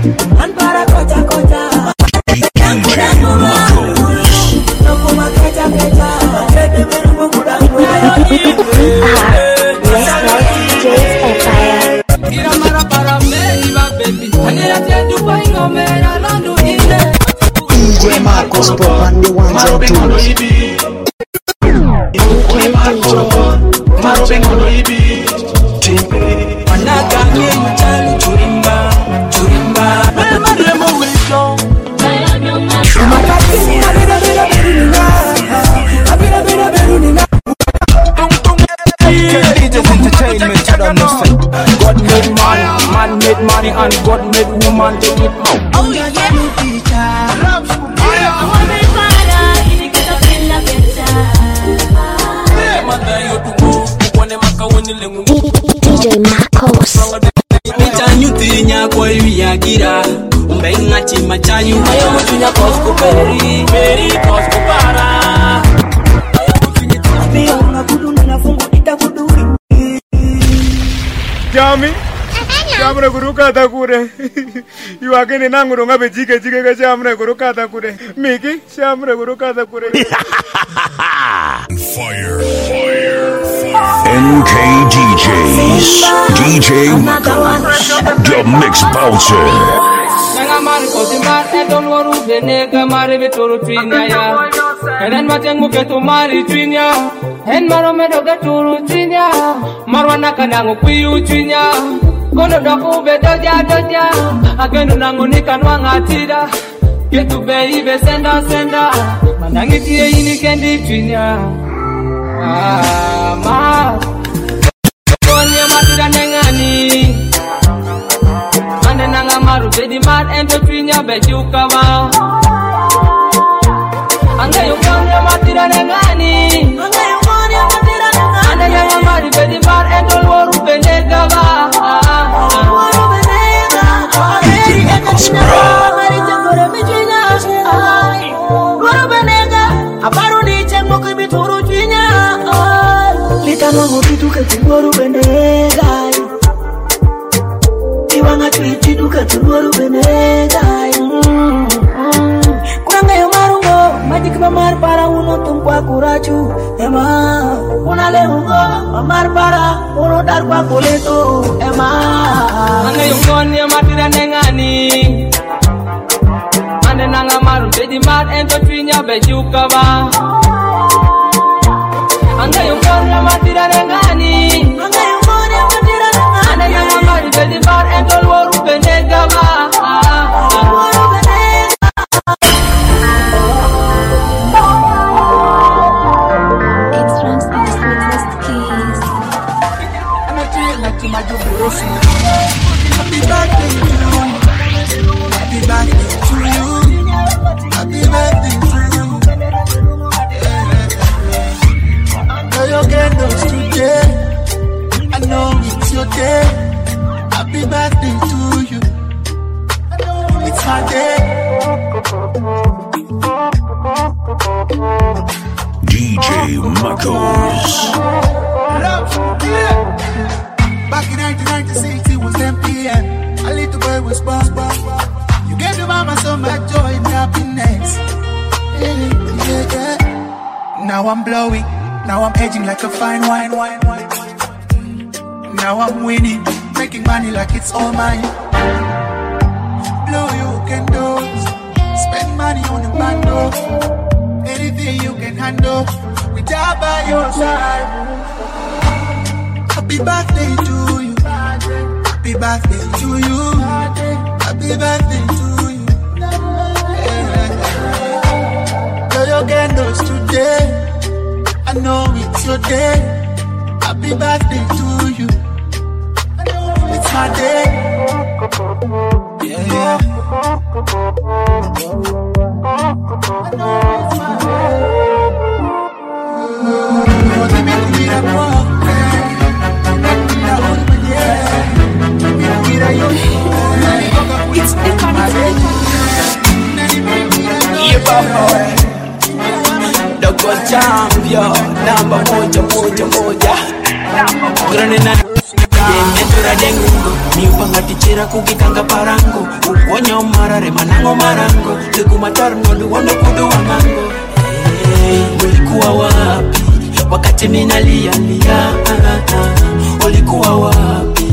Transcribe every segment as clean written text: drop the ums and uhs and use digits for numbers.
Anpara kota kota. DJ Marcos on the ones and twos. God made man, man made money, and God made woman to eat more. Oh yeah, yeah. DJ Marcos. Mitanyutinya kwa wiyagira umbenga chima chanyu ayo mutunya koskuperi meri koskupara ayo mutunya tabia unakudu na fungu itakuduri Jami Jamre guruka takure Iwakini nanguru ngabe jike ka jamre guruka takure Miki jamre guruka takure Fire NKDJs DJ Marcos The Mix Bouncer Nanga mari kosimar edol waru benega mari betoro twinya ya Enen matengu ketu mari twinya En maro medoga turu twinya Marwana kanangu kuyu twinya Kono doku be doja Agendo nangu nikanwa ngatida Ketu be senda Manangi tie ini kendi twinya Ma Konye matida nengani Ande nanga maru bedi mat ento twinya bejuka ma Ande yukonye matida nengani Ande nanga maru bedi mat ento waru benega ba Litanwango kitu kachingwaru benega Iwanga kitu kachingwaru benega Kuranga yo marungo Majik mamar para uno tumkwa kurachu Ema Unale ungo Mamar para uno dar kwa kuleto Ema Ande yukonye matida nengani Ande nanga maru bedi mat ento twinya bejuka ba Ande yukonye matida nengani Ande nanga maru bedi mat ento waru benega ba Happy birthday to you. Happy birthday to you. Happy birthday to you. Know your girls today. I know it's your day. Happy birthday to you. It's my day. DJ Marcos Back in 1996, it was 10 p.m. A little boy was born. You gave your mama so much joy and happiness. Yeah. Now I'm blowing. Now I'm edging like a fine wine. Now I'm winning, making money like it's all mine. Blow your candles, spend money on the bando. Anything you can handle, we die by your side. Happy birthday to you. Happy birthday to you. Happy birthday to you. Blow your candles today. I know it's your day. Happy birthday to you. It's my day. Yeah. It's the Dogo champion, namba moja. Mentora dengungo miupanga tichera kukikanga parango ukonya umarare manango marango likumatar nodu wanda kudu wanango. Ulikuwa wapi wakati minalia lia? Ulikuwa wapi?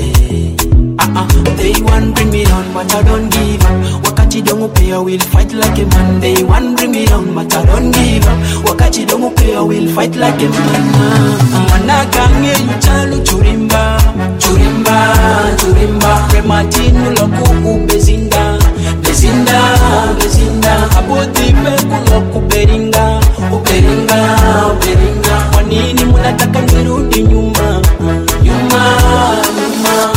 They want bring me down but I don't give up. Wakati dongo pay I will fight like a man. They want bring me down but I don't give up. Wakati dongo pay I will fight like a man. Managange yuchalu churimba churimba churimba prematinu loku bezinda bezinda bezinda abodi beku loku beringa uberinga uberinga. Kwa nini munataka nirudi nyuma nyuma nyuma?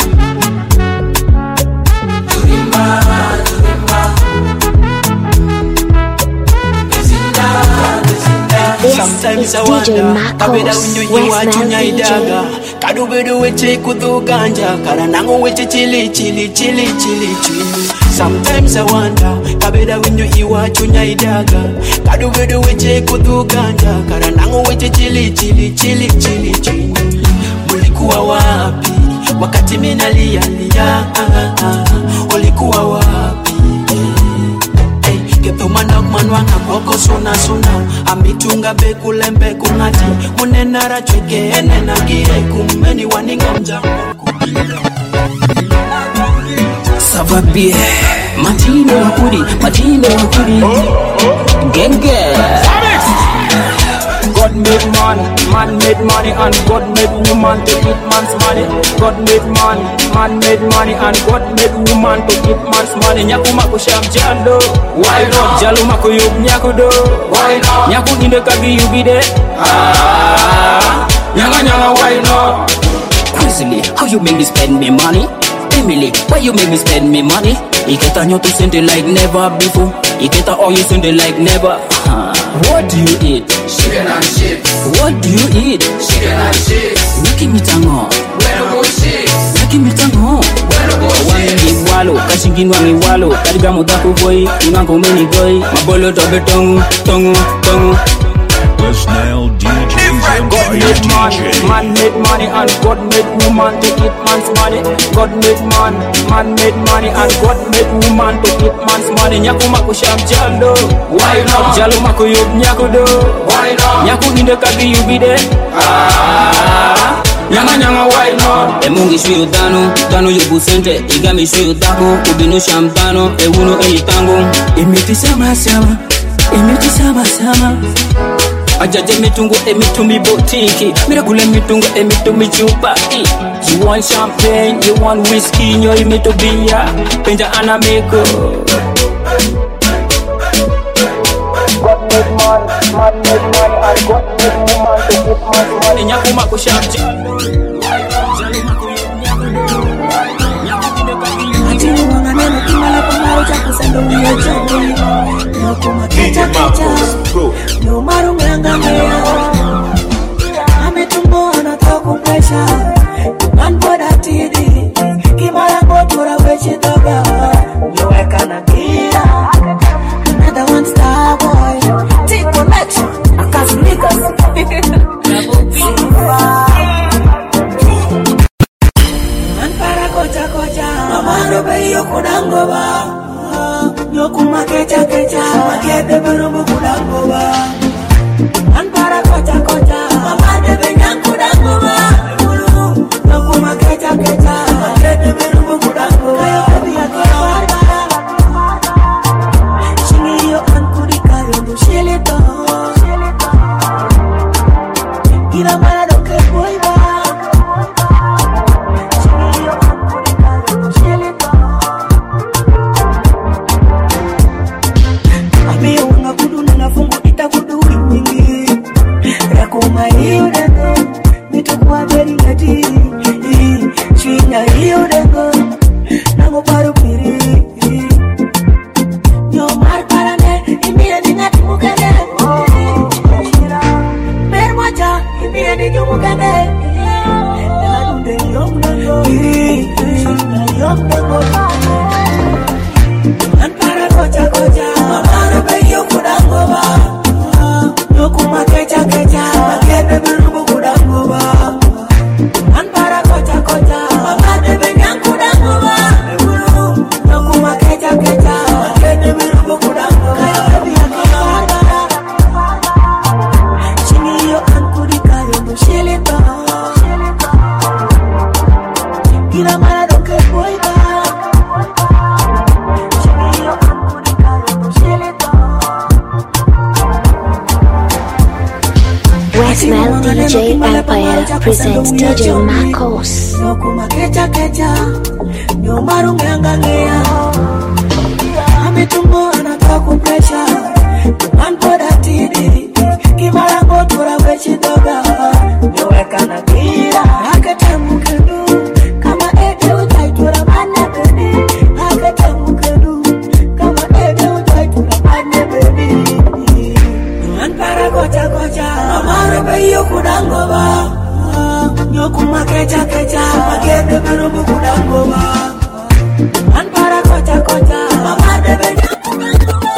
Sometimes I wonder, kabeda winyo iwachunya idaga kadubedu weche kuduganja karanango weche chili chili chili chili chili. Sometimes I wonder, kabeda winyo iwachunya idaga kadubedu weche kuduganja karanango weche chili chili chili chili chili. Mulikuwa wapi wakati minalia lia? Ulikuwa wapi? Manok manwanga koko suna suna amitunga bekulembe kungati munenara chweke enena gire kumeni waninga mjango Savabie Matine wakuri Genge God made man made money, and God made woman to eat man's money. God made man made money, and God made woman to eat man's money. Nyaku mako sham jalo, why not? Jalo mako yub nyaku do, why not? Nyaku inde kagi yubi de, nyanga why not? Crazily, how you make me spend me money? Emily, why you make me spend me money? Iketa nyoto sende like never before. Iketa all you sende like never. What do you eat? Chicken and chips. What do you eat? Chicken and chips. Naki mitango. Bueno go chips. Naki mitango. Bueno go chips. Walo, kashinginwa mi walo. Kariga mudaku boy, ingango meni boy. Mabolo tobe tongu, tongu, tongu. Now DJs God made man made money, and God made woman to eat man's money. God made man made money, and God made woman to eat man's money. Nyaku mako sham jalo, why not? Jalo mako yub nyaku do, why not? Nyaku inde kagi yubi de, nyanga why not? Emungi shuyo tano yubu sente. Igami shuyo tako, ubinu sham tano. Ewuno tango. Imiti sama sama, imiti sama sama. Ajaje mitungo emitumi botiki, miragule mitungo emitumi chupa. You want champagne, you want whiskey, nyo imito beer, penja anameko. God made man made money, and God made woman to eat man's money. Nyaku mako champagne. Atini wanga nene kimala pamaro chaku sendo uye chani. Nyakuma kecha kecha Numaru nganga meya Ametumbo anatoku pesha Manpoda tidi Kimala ngotura wechi toga Nyoweka na gira Another one star boy T-Connection Akasunikas Manpara kocha kocha Mamaro beyo kudangoba Nyokuma kecha kecha Makede berumu kudangoba Anpara kocha kocha Mamade benyang kudangoba Nyokuma kecha kecha Makede berumu kudangoba Kayo bebi ya kero barbara Shingi yo ankudika yondu shilito Ila mara doke boiba Shingi yo ankudika yondu shilito Amiyo wanga kudu na fungu ita kudu mingi Westmail DJ Empire presents DJ Marcos. Nokuma kecha kecha, nyomaru ngangangea. Ametumbo anataka kupresha, anpoda tidi, kimarango tura wechi doga. Nyoweka na kira, akatamu kedu, kama ede utaitura mane baby. Akatamu kedu, kama ede utaitura mane baby. Anpara kocha kocha, amare beyo kudango ba. Nyokuma kecha kecha, magede berumu kudango ba. Anpara kocha kocha, amare beyo kudango ba.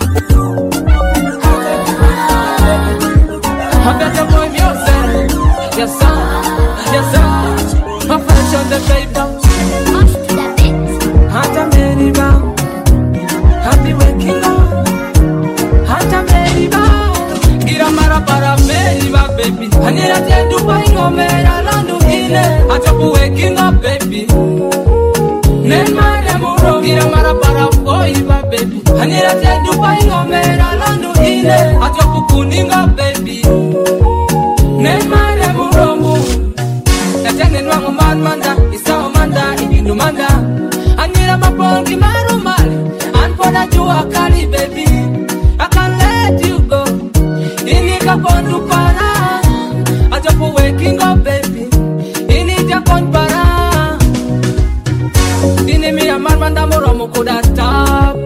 Magede boy music, yes sir, yes sir. Perfection the paper, hata meriba, happy waking up, hata meriba. Gira mara para meriba baby, anira tendu pa ingomera landu ile, achapu waking up baby. Nen mare muro, gira mara para foiba baby, anira tendu pa ingomera landu ile, achapu kuninga baby. Nen mare muro mu, natene nwangu manda, isawa manda, ibinu manda. Anira mapongi maru mali, anpoda jua kali baby. I can't let you go. Inika kondu para, ajapu waking up baby. Inija kon para. Dini mi amar manda moro mukuda tap.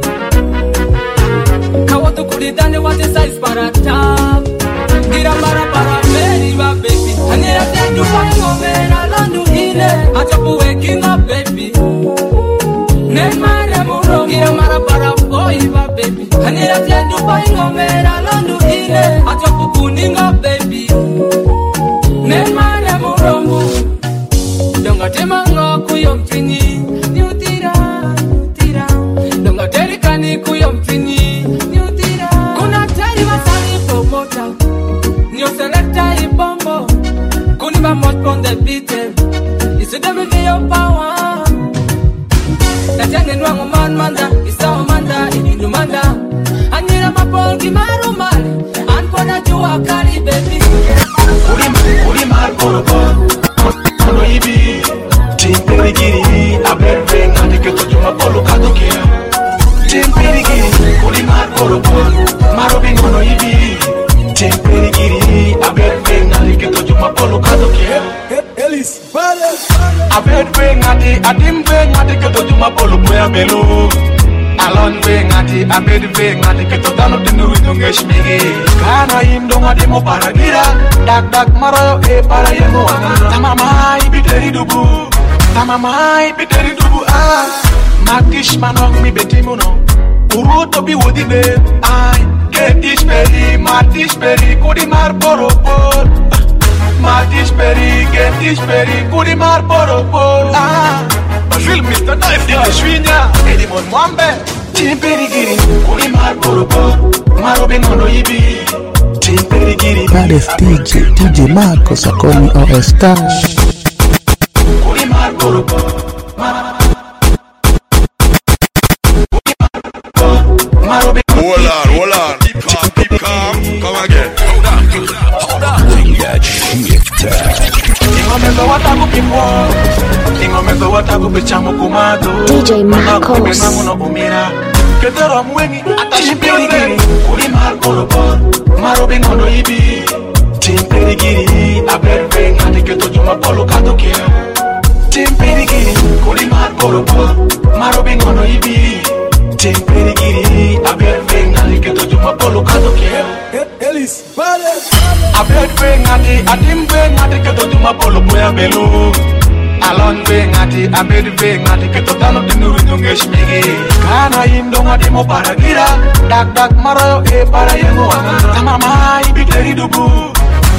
Kawatu kulidani wate size para tap. Gira para meri wa baby. Anira tendu pango mera landu ile. Ajapu waking up baby. Nen mare muro gira para boy wa baby. Anira tendu pango mera landu ile. Ajapu kuninga baby. Nen mare muro mu. Donga temanga kuyomfini. Niutira. Donga terikani kuyomfini. Niutira. Kuna tari wasani promota. New selector ibombo. Kuniba mot on the beat. Isi demi your power. Natene nwangu manda, isawa manda, ibinu manda. Anira mapongi maru mali, anpoda jua kali baby. Uri mar korobo, kono ibi. Timperi giri, aberbe ngani keto juma polo kadokia. Timperi giri, uri mar korobo, marobi kono ibi. Timperi giri, aberbe ngani keto juma polo kadokia. Elis, vale. Aberbe ngani, adimbe ngani keto juma polo poya belo. Alon be ngati, abedbe ngati keto dano tenu ngeshmigi. Kana indo ngati mo paragira, dak marayo e para yemo wana. Tamamai biteri dubu ah. Matish manong mi betimuno, uruto bi wodine ay. Ketish peri, kudi mar poropor. Matish peri, kudi mar poropor ah. Brazil Mr. Knife di Ashwinya, Edimon Mwambe. Timperi giri, kudi mar poropor. Marobe ngono ibi. Timperi giri. Baddest DJ Marcos Akoni OS Cash. Kudi mar poropor. Marobe. Hold on. Keep calm. Come again. Hold on. Bring that shit down. Ingomeza wataku pichamu kumado. DJ Marcos. Ketero mwengi atashipiri giri. Kuri markorobo, marobe ngono ibi. Timperi giri, aberbe ngani keto juma polo kadokia. Timperi giri, kuri markorobo, marobe ngono ibi. Timperi giri, aberbe ngani keto juma polo kadokia. Elis, vale. Aberbe ngani, adimbe ngani keto juma polo poya belo. Alon be ngati, abedbe ngati keto dano tenu ngeshmigi. Kana indo ngati mo paragira, dak marayo e para yemo wana. Tamamai biteri dubu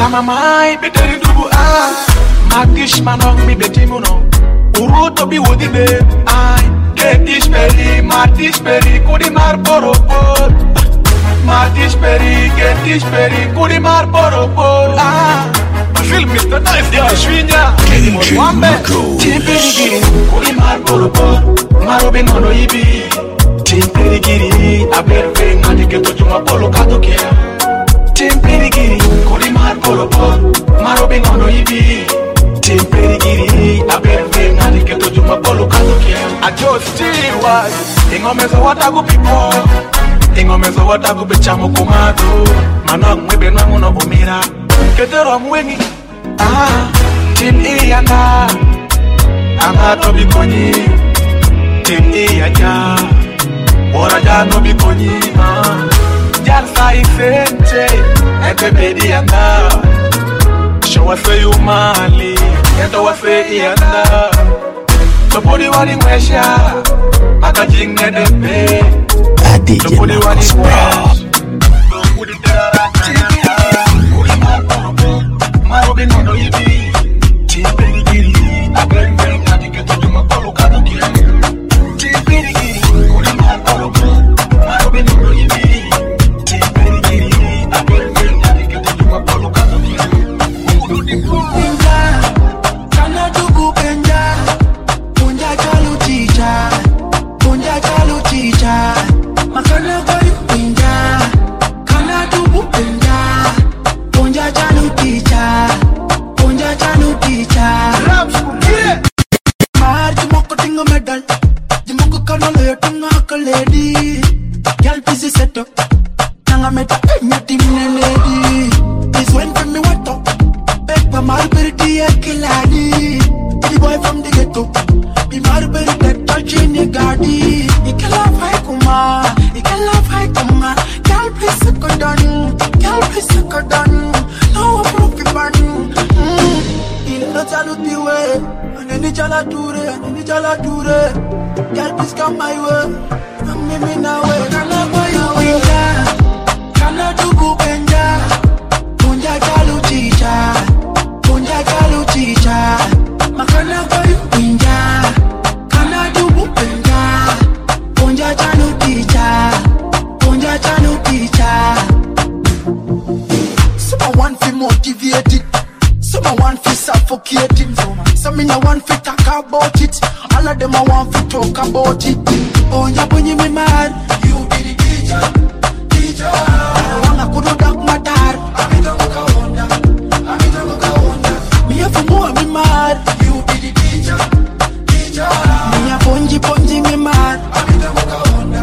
ah. Matish manong mi betimuno, uruto bi wodine ay. Ketish peri, kudi mar poropor. Matish peri, kudi mar poropor ah. Brazil Mr. Knife di Ashwinya, Edimon Mwambe. Timperi giri, kudi mar porobor maro bengono ibi Timpirigiri aberbe ngati keto chuma polo kadokia Timpirigiri kodi mar porobor maro bengono ibi Timpirigiri aberbe ngati keto chuma polo kadokia Ajo stiwa ingomezo watagu pipo Ingomezo watagu bechamo kumado Manong mwebe nanguno umira Ketero mwengi Tim iyanda Anga tobi konyi Tim iyanya Ora jano bi konyi Jal sai sente Ete bedi yanda Showa se yumali Yeto wa se iyanda Topodi wani mwesha Maka jingne depe Topodi wani mwesha Topodi terara Maro benono ibi Timpirigiri aberbe ngati keto chuma polo kadokia Timpirigiri kodi mar porobor maro benono ibi Timpirigiri aberbe ngati keto chuma polo kadokia Pinja kana dubu penja Punja chalu chicha Punja chalu chicha Makana koyu pinja Kana dubu penja Punja chalu chicha Punja chalu chicha Mar jumoko tingo medal Jumoko kanolo yo tunga kaledi Gyal busy seto Nanga meta enya timne lady This went from me what up Peppa Marberti kiladi The boy from the ghetto Be Marberti touching the gardi You can love high kuma You can love high kuma Gyal please suck down Gyal please suck down No profit man Il saluti we Aneni chala ture Gyal please come my way Mimi na way Kana boyo winja Kana dubu benja Punja chalu chicha Punja chalu chicha Makana boyo winja Kana dubu benja Punja chalu chicha Punja chalu chicha Someone want to motivate it Someone want to suffocate it Some in a want to talk about it All of them I want to talk about it Oh, yeah, when you me mad You be the teacher Wanga kudu dak matar Amita muka honda Me have more me mad You be the teacher Me a ponji me mad Amita muka honda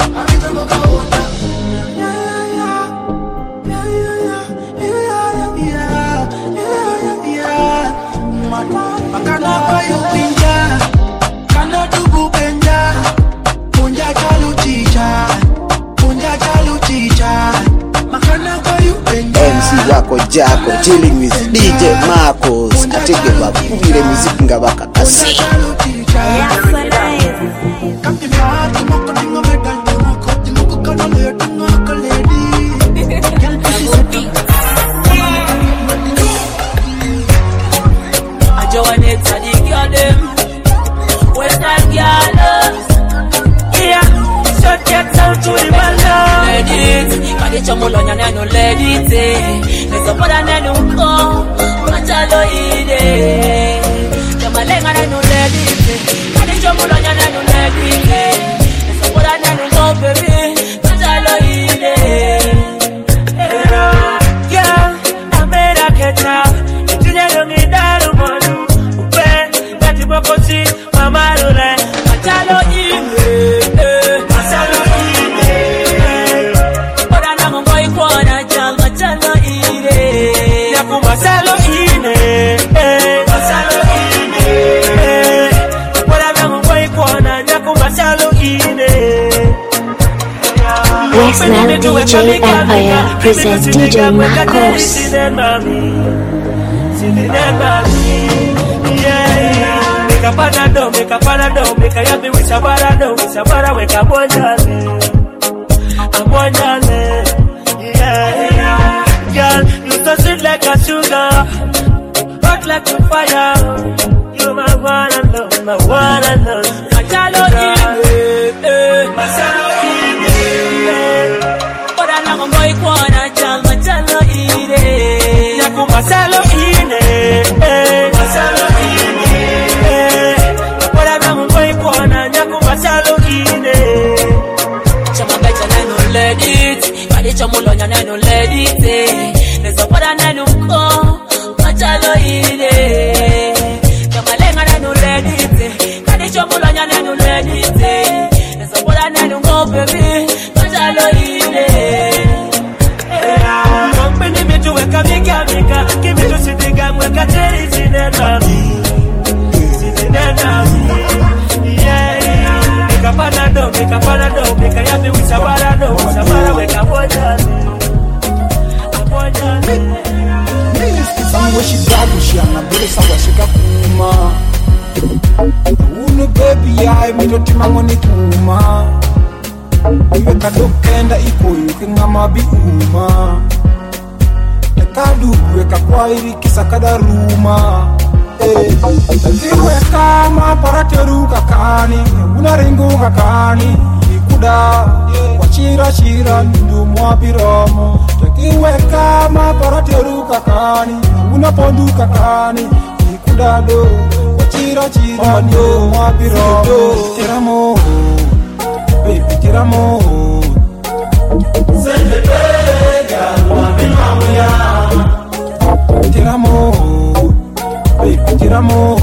Makana bayu pinja Kana dubu penja Punja chalu chicha Punja chalu chicha Makana bayu penja MC wako Jako chilling with DJ Marcos Atege bakubire music ngabaka kasi Kapi maa tumoko tingo medal Tumoko kanolo yo tunga kaledi Gyal busy seto Joanette a the girl them Western girls Yeah, short gets out to the ball Let it Kadi chomulo nyanya no let it Neso poda nenu ko Machalo ide Jamalenga nenu let it Kadi chomulo nyanya no let it Neso poda nenu ko baby Machalo ide Yeah, I made a catch up Itunya yongi daru monu Bokosi, mama rule, machalo ime, Oda na mungo ikuona jal, machalo ine, Yaku machalo ine, Oda na mungo ikuona, Yaku machalo ine. West Nile DJ Empire presents DJ Marcos. Make a panado, make a yabi with a bara, wake up one yeah. Girl, you so sweet like a sugar, hot like a fire. You my one and love, my one and love. Machalo ine, Oda na mungo ikuona jal, machalo ine, Yaku machalo ine, nite Nesopola nenu ngopebi Majalo ile Mokpini mitu weka mika Kimitu sidiga mweka teri sinena Sinena Mika panado, mika yami wisabarado Wisabara weka wajani Somewhere she double, she on a bill, so she got kuma. Unu baby, I me don't timangoni kuma. Iwe kadokenda iko yuki ngama bi uma. Ekadu weka kwa iri kisa kadaruma. Iwe kama parateru kakani, unaringu kakani. Ikuda, wachira nindu mwabiromo. Iwe kama parateru kakani, unapondu kakani. Ikudado, wachira nindu mwabiromo. Tiramo, baby tiramo. Sende pega, wabinamuya. Tiramo, baby tiramo.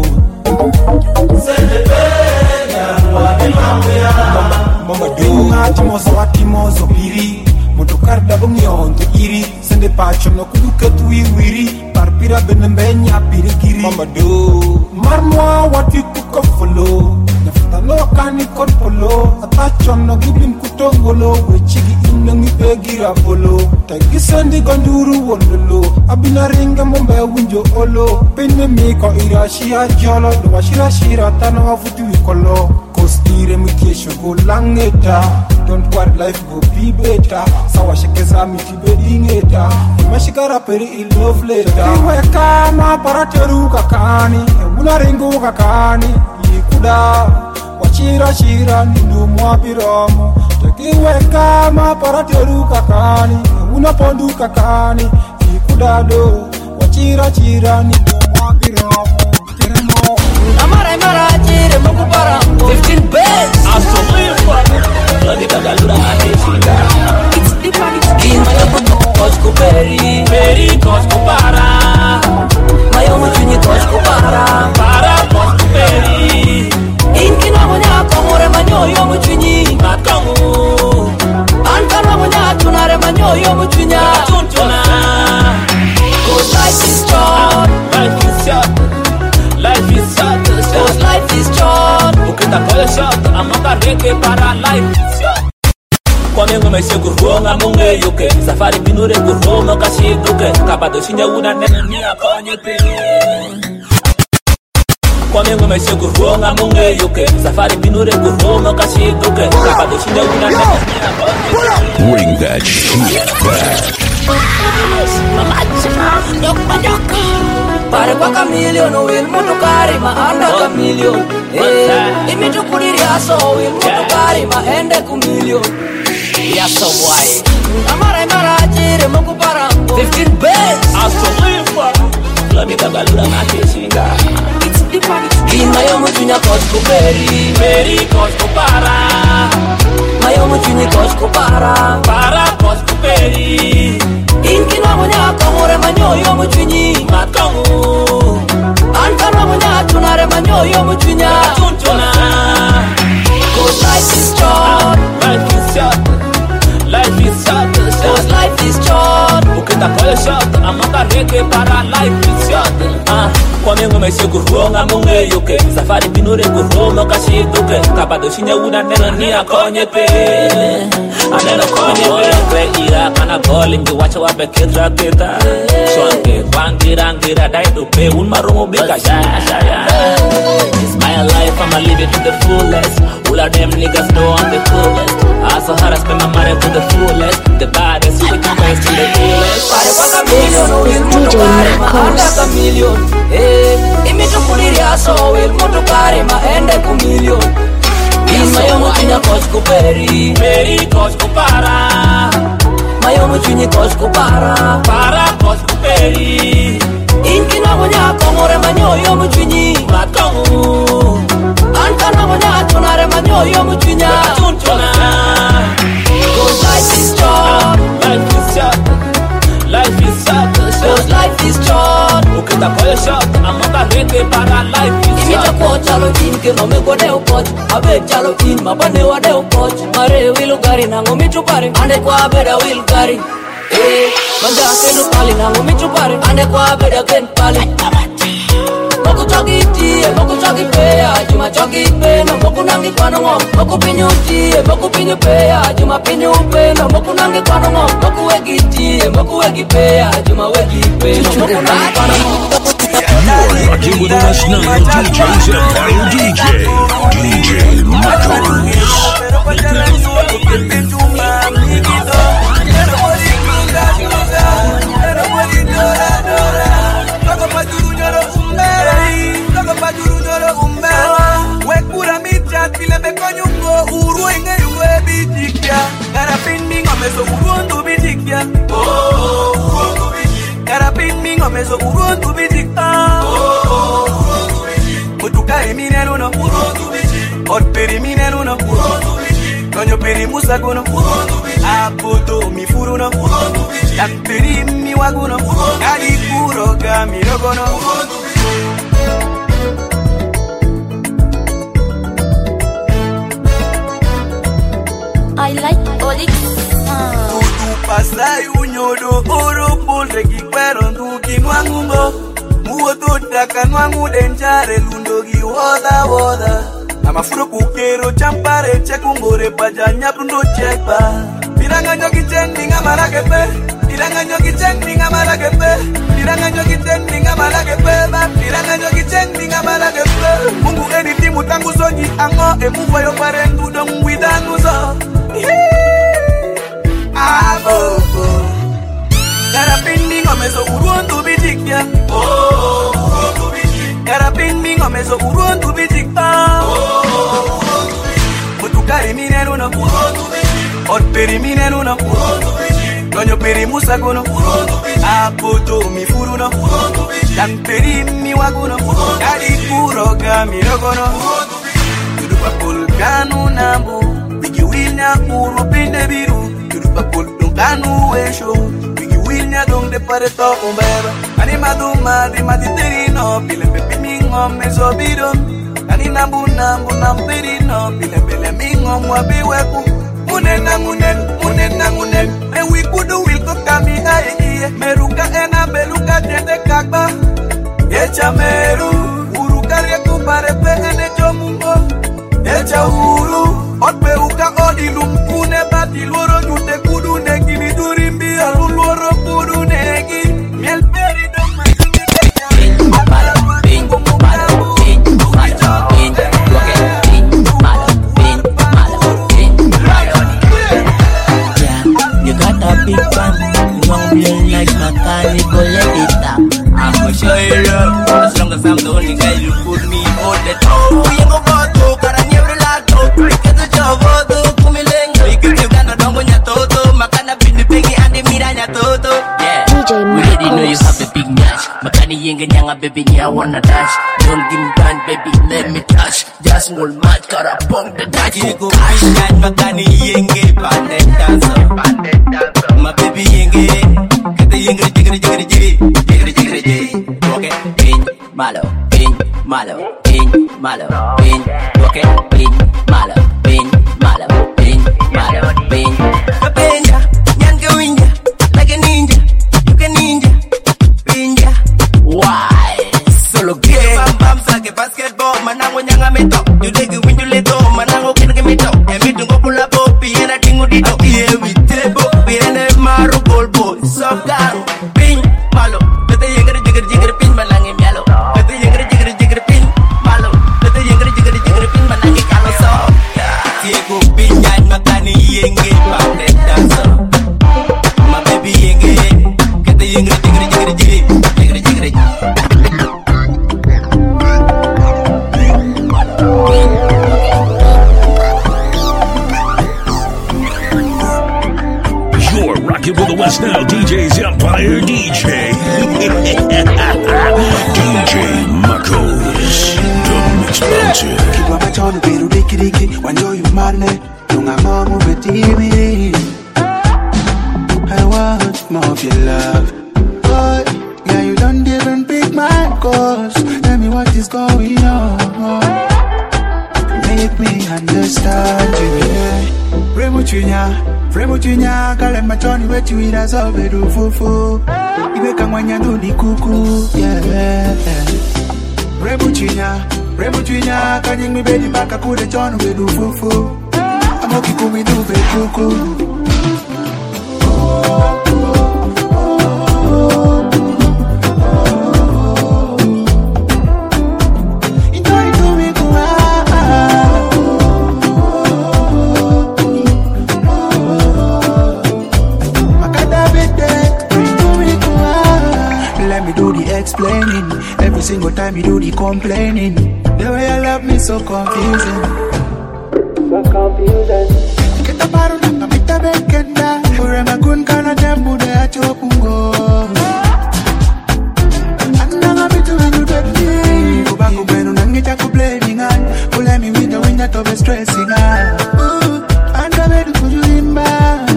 Sende pega, wabinamuya. Mama dunga timoso watimoso piri. Motokarda bongyon to iri. Sende pacho no kuduka tu wiri. Parpira benembenya pirigiri. Mama do marmwa wati kukofolo. Nafuta no kani korpolo. Atacho no giblim kutongolo. Wechigi inangi pegira polo. Tagi sendi gonduru wondolo. Abina ringa mombe winjo olo. Penne miko irashia jolo. Doa shira tano wafuti wikolo. Kostire mikiesho go langeta. Don't worry, life go be better. Sawa shekeza miti bedingeta. Mashikara peri il love later. Iwe kama parateru kakani. Unaringu kakani. Ikuda, wachira nindu mwabiromo. Iwe kama parateru kakani. Unapondu kakani. Ikudado, wachira nindu mwabiromo. Teremo. Amara chire mungu para 15 beds Lagi kagalura ateshinda It's different skin Mayo kosko peri kosko para Mayo mchunyi kosko para kosko peri Inkina monya komore manyoyo mchunyi Matkamu Ankana monya tunare manyoyo mchunya Tuntuna Cause life is short Life is short Life is short, cause life is short. Ukita koyo short, amonga reke para life is short. Kwa mengo meshe kuronga munge yuke. Safari binure kuronga kashiduke. Kabado shinya una nena niya konye pe. Kwa mengo meshe kuronga munge yuke. Safari binure kuronga kashiduke. Kabado shinya una nena niya konye pe. Bring that shit back. Pare kwa kamilion, will motokari maanda kamilion. Imitu kudiri aso, will motokari maende kumilion. Yaso boy. Amara chire mungu para 15 beds. Aso lifa. Lami kagalura ateshinda. It's different. Mayo mchunya kosko peri kosko para. Mayo mchunyi kosko para kosko peri. Inkina monya komore manyoyo mchunyi Matkamu Ankana monya tunare manyoyo mchunya Tuntuna Cause life is short Life is short Life is short Cause life is short Ukita koyo short Amonga reke para life is short Kwa mengo meshe kuronga munge yuke. Safari binure kuronga kashiduke. Kabado shinya una nena niya konye pe. Aneno konye pe. Kwe ira kana goli mbi wacha wabe kitra kita. Shwange wangira daidu pe. Unmarumu bika shaya. It's my life, I'ma live it to the fullest. All of them niggas know I'm the coolest. I so hard I spend my money to the fullest. The baddest, quick face to the coolest. Pare kwa kamilion, will motokari maanda kamilion. Imitu kudiri aso, will motokari maende kumilion. Mayo mchunya kosko peri kosko para. Mayo mchunyi kosko para kosko peri. Inkina monya komore manyoyo mchunyi Matkamu Ankana monya tunare manyoyo mchunya Tuntuna Cause life is short Life is short Life is short Cause life is short Ukita koyo short Amonga reke para life is short Imita kuota lo jini ke mame ko de upot abe chalo tin mabane wa de upot mare wilu gari nango mitu pare ande kwa beda wil gari manda ke no pali nango mitu pare ande kwa beda ken pali moku chogi pe ajuma chogi pe no moku nangi kwano ngom moku pinyu pe ajuma pinyu pe no moku nangi kwano ngom moku wegi pe ajuma wegi pe no moku nangi kwano ngom. You're rocking with us now, DJ's Empire DJ Marcos. Meso uruntu bijika Mutukari mineruno Otperi mineruno Konyo peri musaguno Apoto mifuruno Tamperi miwaguno Kadi kuro kamirogono I like Olix. Pasai unyodo oro polre kikwero nduki nwangungo Muoto taka nwangu denjare lundogi woda Amafuro kukero champare chekungore pajanya prundo chekpa Piranga nyoki chendinga marakepe Piranga nyoki chendinga marakepe Piranga nyoki chendinga marakepe Piranga nyoki chendinga marakepe Mungu editi mutangu soji ango emuwa yo parendu dong widanu so Karapindingo meso uruntu bijikya Karapindingo meso uruntu bijikya Mutukari mineruno Otperi mineruno Konyo peri musaguno Apoto mifuruno Tamperi miwaguno Kadi kuro kamirogono Tudupa polkanu nambu Bigi wilnya uru pinde biru Tudupa polkanu wesho Bigi wilnya dong de pareto umbeba Ani maduma di matiterino Pile pepi mingo meso bidon Ani nambu namperino Pile pele mingo mwabiweku Munen Ewi kudu wilko kami aiye Meruka ena beluka jende kakba Echa meru Uruka rieku parepe ene jomungo Echa uru Otpe uka odilum Kune bati luoro jute kudu negi Nidurimbi aluluoro kudu negi Miel peri doma Big fan, you won't blame like my carnival, let it up. I'ma show you love, as long as I'm the only guy you put me on the top. You go to Caraniero Lato, get the job, Kumilengo, you can Uganda, don't want your toto, Makana Pin the Piggy and the Miranya Toto. Yeah, we already know you have a big match. Makani Yanga Yanga, baby, I wanna dash. Don't give me time, baby, let me touch. Just small match, got a punk the dash. You go, Makani Yanga, bandit dancer, my baby yenge, get the yenge, jiggery, okay, pin, malo, okay, pin, malo, Kapenya, Yanka Winja, like a ninja, you can ninja, why? Solo game, bam, sake basketball, manango nyanga meto, you take it when you let go, manango kene meto, and me to go pull up, and I think we did, yeah, we table. Maru gold boy, soft down, pin, malo. Let the jigger pin, malangi mialo. Let the jigger pin, malo. Let the jigger pin, malangi kalo so. Tiego pin, yan makani yenge, pande dancer. My baby yenge, get the jigger. With the West Now, DJ's Empire DJ. DJ Marcos, the Mix Bouncer. Keep up my tone, pero diki, when you're marne, don't have more with TV. I want more of your love. Oh, yeah, you don't even pick my calls. Tell me what is going on. make me understand you. Fremuchinya, kale machoni wetu irazo bedu fufu. Ibeka mwanya ndudi kuku, yeah. Fremuchinya, kanying mi bedi baka kure chonu bedu fufu. Amoki kumi dube kuku. Explaining every single time you do the complaining. The way you love me so confusing. Kita baru nak minta bekenda. Urema kun kana jambu de achopungo. Ananga bitu wenyu beti. Kubangu benu nangita ku blaming an. Ule mi winda winda tobe stressing an. Anda bedu kujulimba.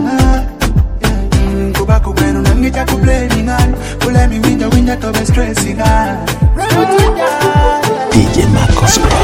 Kubangu benu nangita ku blaming an. Ule mi winda winda tobe stressing an. DJ Marcos Pro.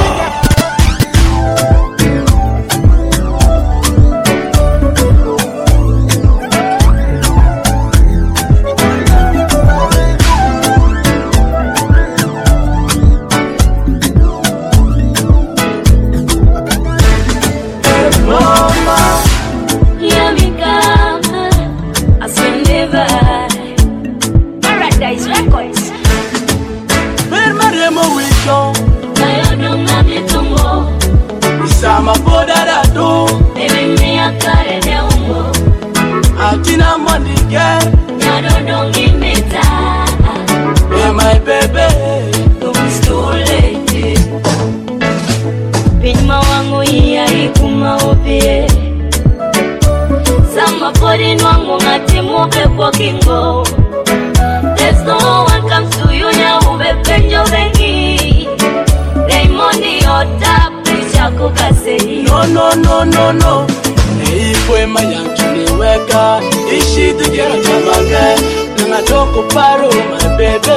There's no one comes to you now who be penjo bengi. They money or tap chaku kasei. No. Hey, boy, my young chili weka. Ishi to get a jamanga. Nanga toko paro, my baby.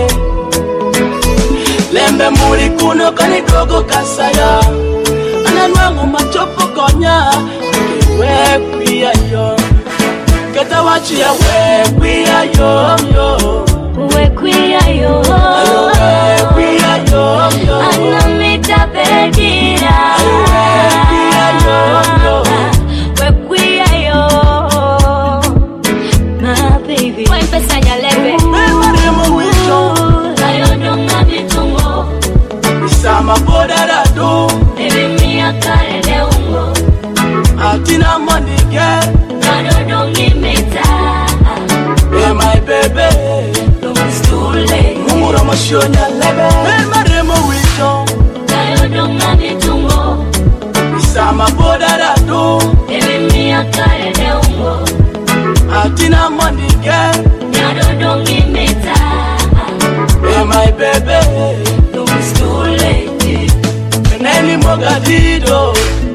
Lembe muri kuno kani gogo kasaya. Ananwangu machopo konya. We yo. Get a watch ya we are yo. We are yo. Anamita begira. We are yo. My baby. Why pesanya lebe? Ayo donga bitungo. Sama bodara do. Baby mi akare de ungo. Atina money girl. Don't give me time. Hey, my baby. It's too late. Mumura mashonya lebe. Hey, maremo wito. Tayo don't have it to go. Sama bodara do. Baby mi akare de ungo. Atina money girl. Don't give me time. Hey, my baby. It's too late. Neni mogadido.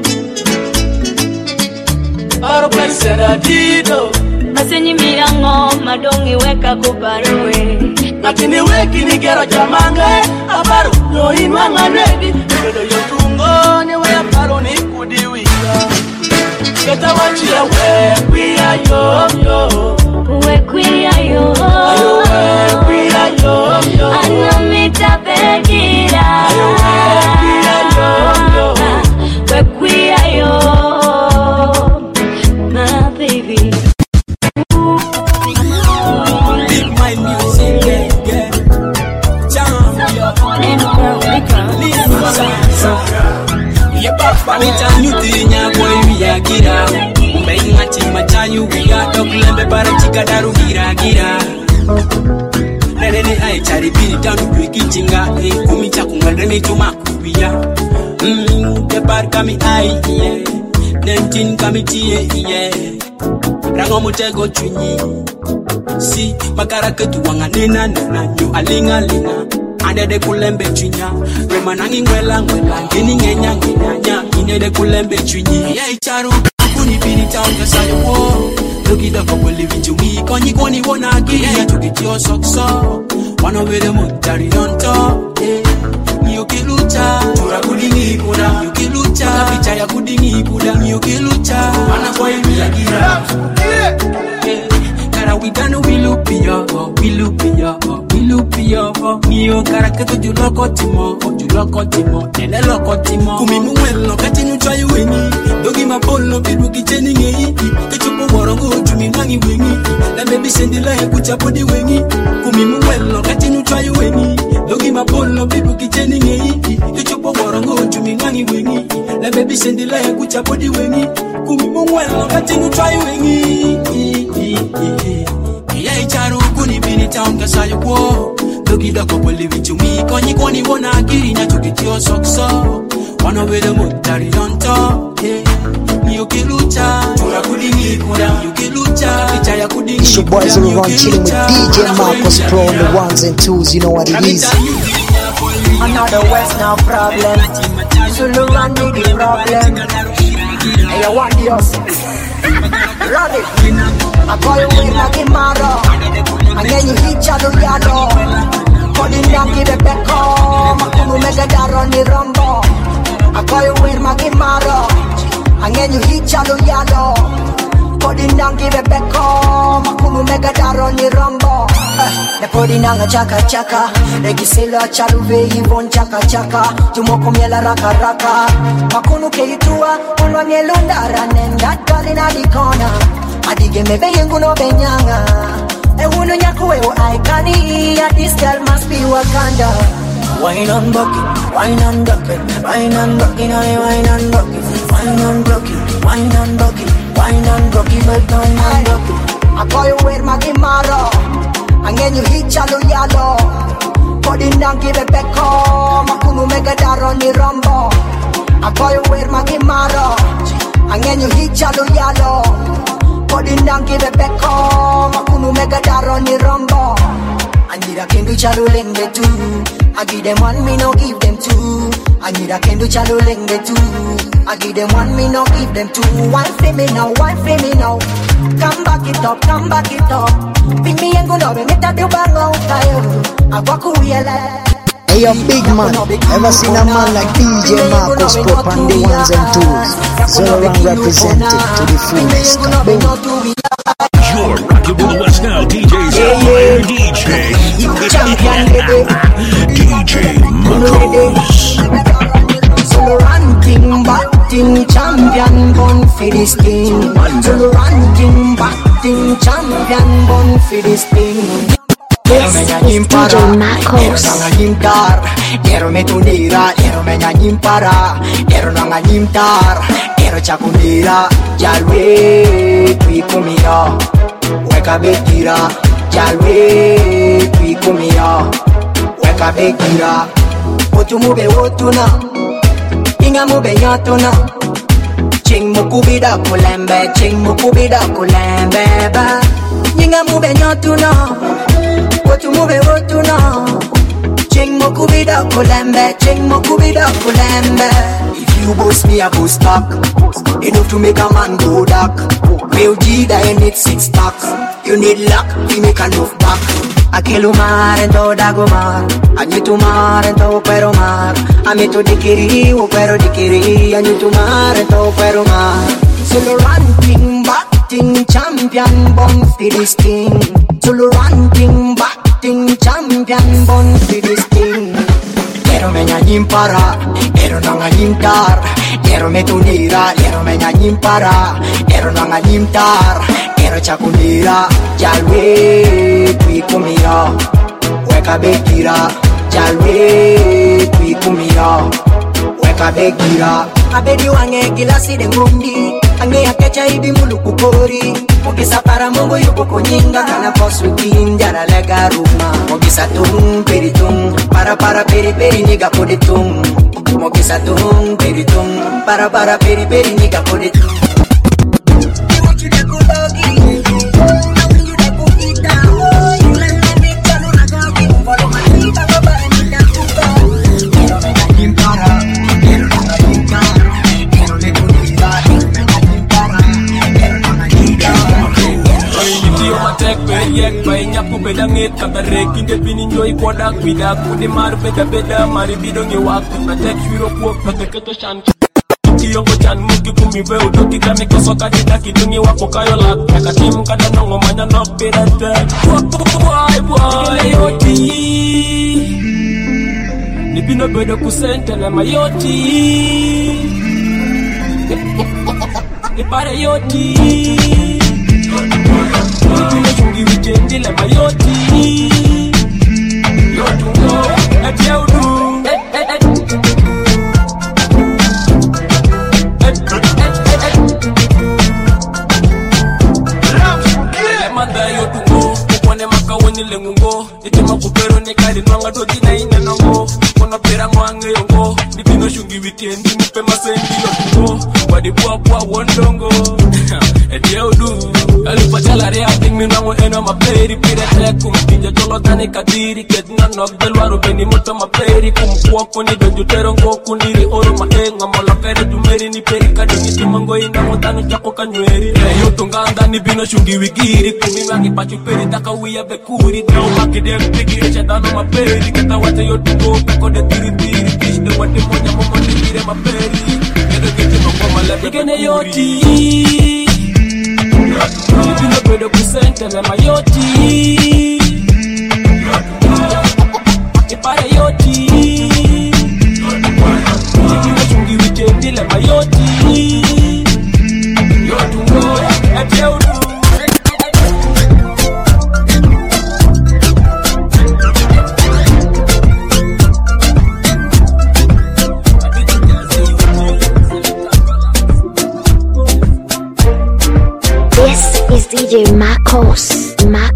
Aro pensera dido. Masenyi mirango madongi weka kubarowe. Natini weki ni gero jamange. Abaru no imanga nedi. Kedo yotungo ni wea paro ni kudiwika. Keta wachi ya we are yo. We are yo. We are yo. Anamita begira. We are yo. We are yo. Baby. Big my music, yeah. Jam, yeah, papa, we tell you to boy, we are gira. Making a team, I tell you, we are talking about Chicadaru gira. Nene ai chari bini tanu kuikitinga kumita kungaleni tumakubia the bar kami ai yeah 19 committee yeah rango mutego chunyi si makarake tuwanganena na nyu alinga anede kulembe chunya remanangi ngwela ngeni ngenya inede kulembe chunyi yeah charu kuni bini tanu sayo wo Lookida couple living to me, koni wona give to get your socks up. One of them carry on top. You kilucha, Turaguli, you kilucha. picha ya kudingi kudami ukilucha wana kwa imi ya gira kara wigano wilupia Mio karaketo juloko timo Nene loko timo Kumi mwelo kati nuchwa yuwengi Dogi mapolo bidu kicheni ngeyi Kechupo warongo jumi nangi wengi Na baby sendila ya kuchapo di wengi Kumi mwelo kati nuchwa yuwengi Dogi mapolo bidu kicheni ngeyi Kechupo warongo jumi nangi wengi Na baby sendila ya kuchapo di wengi Kumi mwelo kati nuchwa yuwengi Yeah, icharu kuni bini town kasayo kwa Dogi dako kweli vichumi Konyi kwani wana akiri na tukitio sokso Wana wele mutari on top Niyo kilucha Chura kudingi kuna Niyo kilucha Picha ya kudingi It's your boys who run chilling with DJ Marcos Pro on the ones and twos, you know what it is. Another West now problem Sulu run with the problem Hey, you want yours Run it I call you in like a maro And then you hit Chalo Yalo Calling down give it back home Makunu mega daro ni rumbo I call you in like a maro And then you hit Chalo Yalo Calling down give it back home Makunu mega daro ni rumbo The podi nanga chaka chaka Legisela chaluve hivon chaka chaka Tumoko miela raka raka Makunu keitua Unwa mielundara Nenda gali na likona Adige mebe yengu no benyanga Ewuno nyaku ewo aikani Ya this girl must be Wakanda Wine on bucket, wine on bucket Wine on bucket, wine on bucket Wine on bucket, wine on bucket Wine on bucket, but wine on bucket I call you where Magimaro And then you hit Chalo Yalo Putting down give it back home Makunu mega daro ni rumbo I call you where Magimaro And then you hit Chalo Yalo Putting down, give it back home Makunu mega daro ni rumbo I need a kendo chalo lenge too I give them one, me no give them two I need a kendo chalo lenge too I give them one, me no give them two One for me now, one for me now Come back it up Pick me and go love me, meta do bang out tayo Agwaku yele Hey, yo, big man, ever seen a man like DJ Marcos Pro on the ones and twos? Zororan represented to the fullest. Boom. You're rocking with the West now, DJ's Fire DJ. DJ Marcos. Ranking, batting, champion, born for this thing. Ranking, batting, champion, born for this thing. This is DJ Marcos. Ero metunira, ero menya nyimpara, ero nanga nyimtar, ero chakundira, jalwe tuikumia, weka bekira, jalwe tuikumia, weka bekira, otu mube otuna, inga mube nyatuna, ching mukubida kulembe ba, inga mube nyatuna, otu mube otuna. Ching mokubida kulembe. If you boast me, I boast back. Enough to make a man go dark. Real G that you need 6 stacks. You need luck, we make enough back. Aquilo mar ento dagomar. Anyitu mar ento pero mar. Amito dikiri, pero dikiri. Anyitu mar ento pero mar. Solo ranking, batting, champion, born for this thing. Solo ranking, batting, champion, born for this thing. Ero menya nyimpara, ero nanga nyimtar. Ero metunira, ero menya nyimpara. Ero nanga nyimtar, ero chakundira. Jalwe tuikumia, weka bekira. Jalwe tuikumia, weka bekira. Abedi wange gilasi de mundi. Ange akecha ibi mulu kukori. Mokisa para mungu yuko kunyinga. Kana kosu kinjara lega ruma. Mokisa tung peritung. Para peri niga podetung. Mokisa tung peritung. Para peri niga podetung. Nyapu beda ngit kata rekinde pini joy kodak vida kuni mar beda mari bidong ye waktu na tek shiro kuok pate keto shan kiongo chan muki kumi be udoki kami kosoka didaki dungi wako kayo lak Yaka timu kada nongo manya nok pirate Boy yoti Nipino bedo kusentele mayoti Nipare yoti Nipino chungi wikendile mayoti Yotungo Etiaudu Lengungo, itema kupero ne kali nwanga do dina ina nongo Kono pera mwange yongo, nipino shungi weekendi nipe masendi yotungo Wadi bua wondongo, eti udu Alipa chalare ating minwango eno maperi Pire teku mpinja jolo tani kadiri Kedna nok delwaru beni moto maperi Kumkuwa kuni donju terongo kuniri oro maenga Molokere tumeri ni peri kadini timango ina motanu chako kanyweri Yotunganda nipino shungi wigiri Kumimangi pachu peri taka wia bekuri Tau maki dem pigi echa dano maperi Keta wate yotungo peko de tiri Kish de wate monya momo de vire maperi Edo kiti moko malebe Ikene yoti Nipino bedo kusentele mayoti Ipare yoti Nipino chungi wikendile mayoti Yotungo Etiaudu Is DJ Marcos.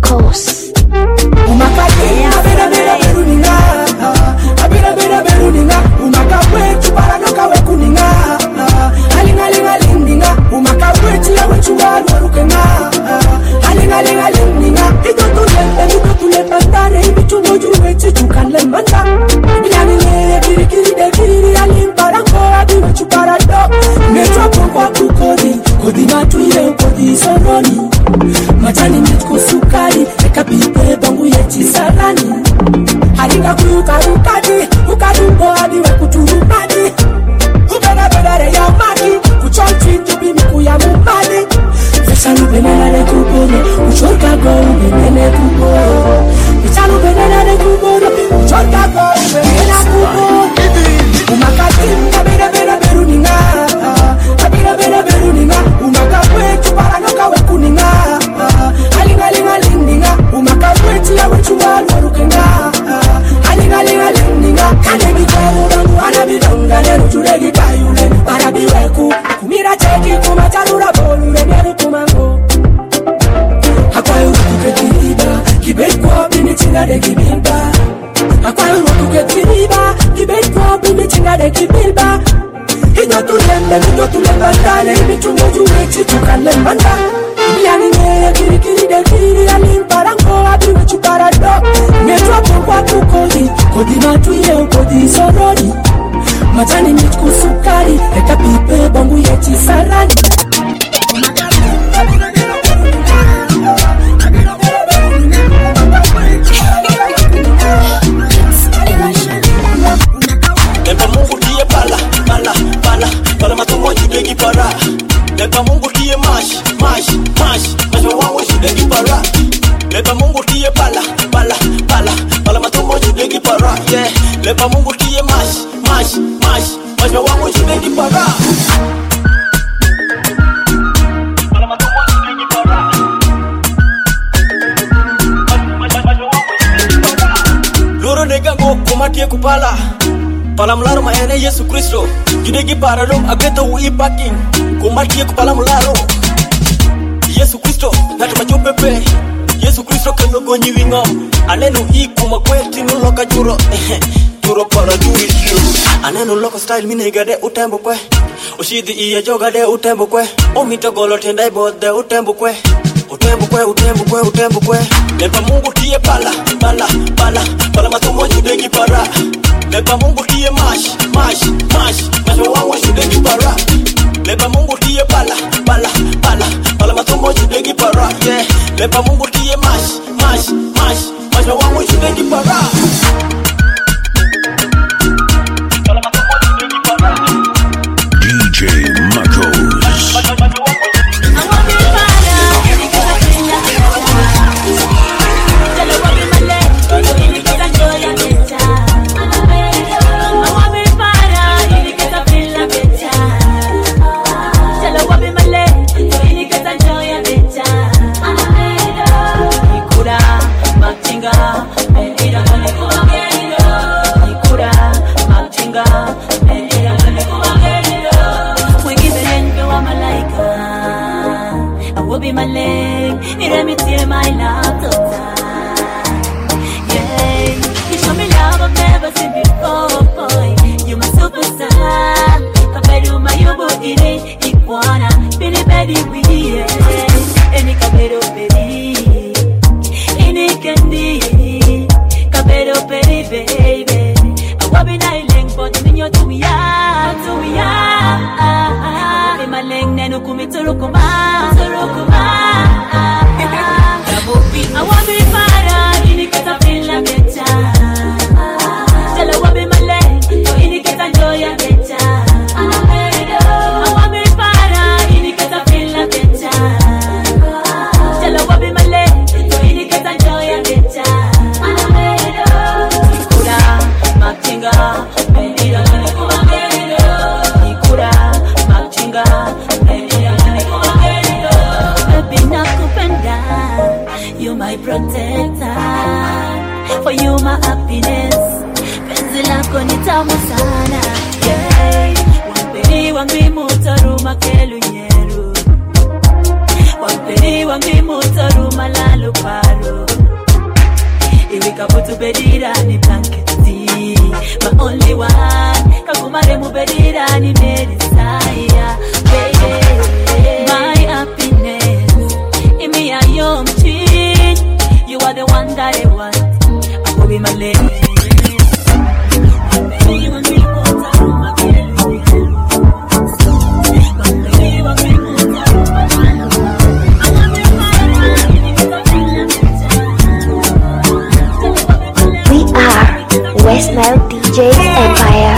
Umakate abera beruninga abera beruninga umakapwe chupara noka wekuninga alinga umakapwe chila wechuwa warukenga alinga idotule pastare ibichumo juwe chichukanle manda bilanile kirikiri dekiri alimbarango adiwe chupara do netwa kwa kukodi matuye kodi sononi Matani mitko sukari Eka pipe bangu yechi sarani Haringa kuyukarukadi Ukadumbo adiwe kuturumadi Ubena re ya maki Kuchonchi tubi miku ya mumali Vichalu benena re kuboro Uchorka go ubenene kuboro Vichalu benena re kuboro Uchorka go ubenene kuboro Umakati abera beruninga Abera beruninga Umakapwe chupara noka wekuninga Alinga umakapwe chila wechuwa warukenga Alinga kane bikoro rangu anabidonga Nero churegi kayule parabiweku Kumira cheki kumatarura bolure Nero kumango Akwayo kuketiriba Kibekwa bini chinga de kibilba Akwayo kuketiriba Kibekwa bini chinga de kibilba Idotulemba Dale imichungo juwe chitukale mbanda Miyanine kirikiri de kiri Alimbarango adiwe chuparado Metwa kwa kukodi Kodi matuye kodi sorori Matani mitku sukari Eka pipe bangu yechi sarani Lepa Mungu diye pala matumo judegi para Lepa Mungu diye mash Masho wangu judegi para Lepa Mungu diye pala matumo judegi para Yeah, lepa Mungu diye mash Masho wangu judegi para Loro nega go kumatie kupala Pala mularo maene Yesu Kristo Judegi parado ageta ui parking Kumatie kupala mularo Yesu Kristo natuma chopepe Yesu Kristo kendo gonyi wingo Anenu kuma kweti nuloka juro Juro para juri juro Anenu loko style minega de utembo kwe Oshidi iya joga de utembo kwe Omita golo tendai bod de utembo kwe Utembo kwe Lepa Mungu tiye pala matumo judegi para Lepa Mungu tiye mash Masho wangu judegi para Lepa Mungu tiye pala matumo judegi para Yeah, lepa Mungu tiye mash Masho wangu judegi para DJ be my leg. Let me tear my love total. Yeah, you show me love I've never seen before, boy. You my superstar. Kaberu mayubu ine ikwana. Bini bedi wiye. Eni kaberu baby. Ini kendi. Kaberu baby baby. Awabi na ileng but minyo tuya. Be my leg nenu kumitulu kuma. I want to be para, iniketa pila kecha. Tell her what be my leg, so iniketa joy ya kecha. I want to be para, iniketa pila kecha. Tell her what be my leg, so iniketa joy ya kecha. Ikura, machinga, benira, ikura, machinga, benira, baby nakupenda. You my protector, for you my happiness. Penzi lako ni tamu sana, yeah. Wamperi wangi mutaru makelu nyeru. Wamperi wangi mutaru malalu paru. Iwi kabutu bedira ni blanketi, my only one. Kakumare mu bedira ni medisaya, baby. My happiness, in me I am cheat. You are the one that I want. I will be my lady. We are West Nile DJs Empire.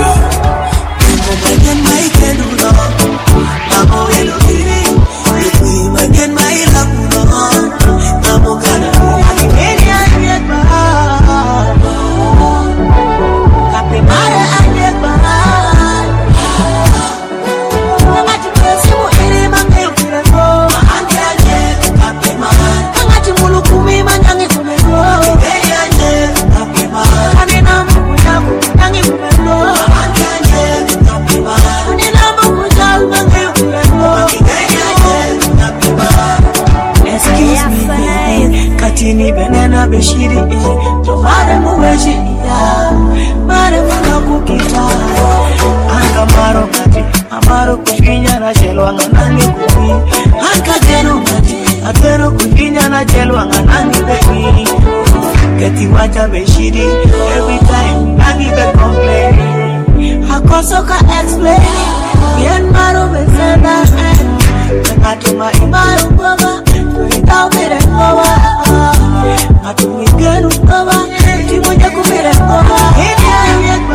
Katini benena beshiri tomare muweshi ya mare munakukita anga maro kati amaro kufinya na jelwa nganani kufi anga teno kati atero kufinya na jelwa nganani kufi keti wacha beshiri every time nani be complain hakoso ka explain bien maro besena Atuma imaro baba without me over. Atuma igenu baba timoja kumire over. Hini ayekba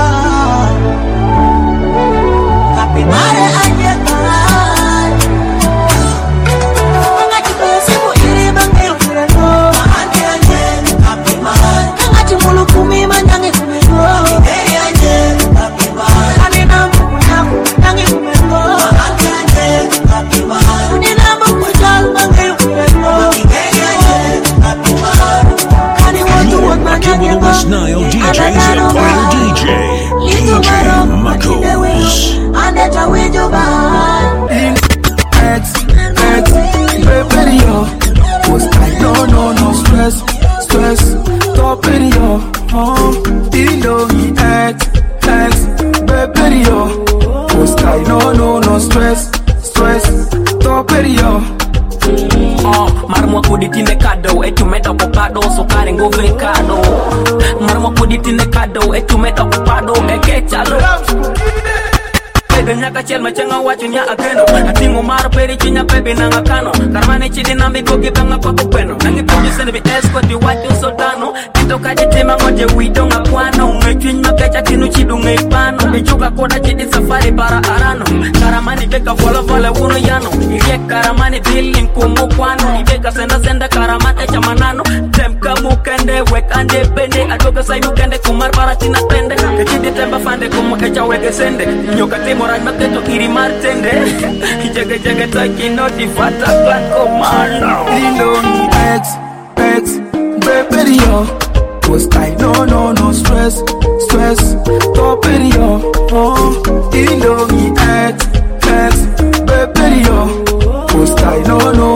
kapi mare ayekba Angati besimu iri bange kumire over. Ante anje kapi mare Angati mulu kumi manyange kumire over. Hini anje kapi mare Kani nambu kunyaku nange kumire over. Ante anje kapi mare West Nile DJs Empire DJ Makos. Baby, yo, was I no stress, top video, Indomie X, baby, yo, was I no stress, top video. Marmo kuditine kado etumeta kopado sokare ngove kado Marmo kuditine kado etumeta kopado ekechalo Bebe nyaka chel machenga wacho nya ageno Atingo maro peri chinya bebe nanga kano Karmane chidi nambi kogi banga kwa kupeno Nangi peji sene bi esko di wacho sodano Tito kaji tema ngoje wito nga kwano Ngechwiny makecha tinu chidu ngeipano Ichuka koda chidi safari bara arano Karamani beka vola uno yano Irie karamani billing kumu kwano Ibeka senda karamate chamanano Temka mukende wekande bende Adoga sainu kende kumar bara tina tende Kechidi temba fande kumakecha weke sende Nyoka timo raj maketo kiri martende Kijege taki noti fata blanco mano Indomie X, baby, yo, was I no stress, top video, Indomie X, baby, yo, was I no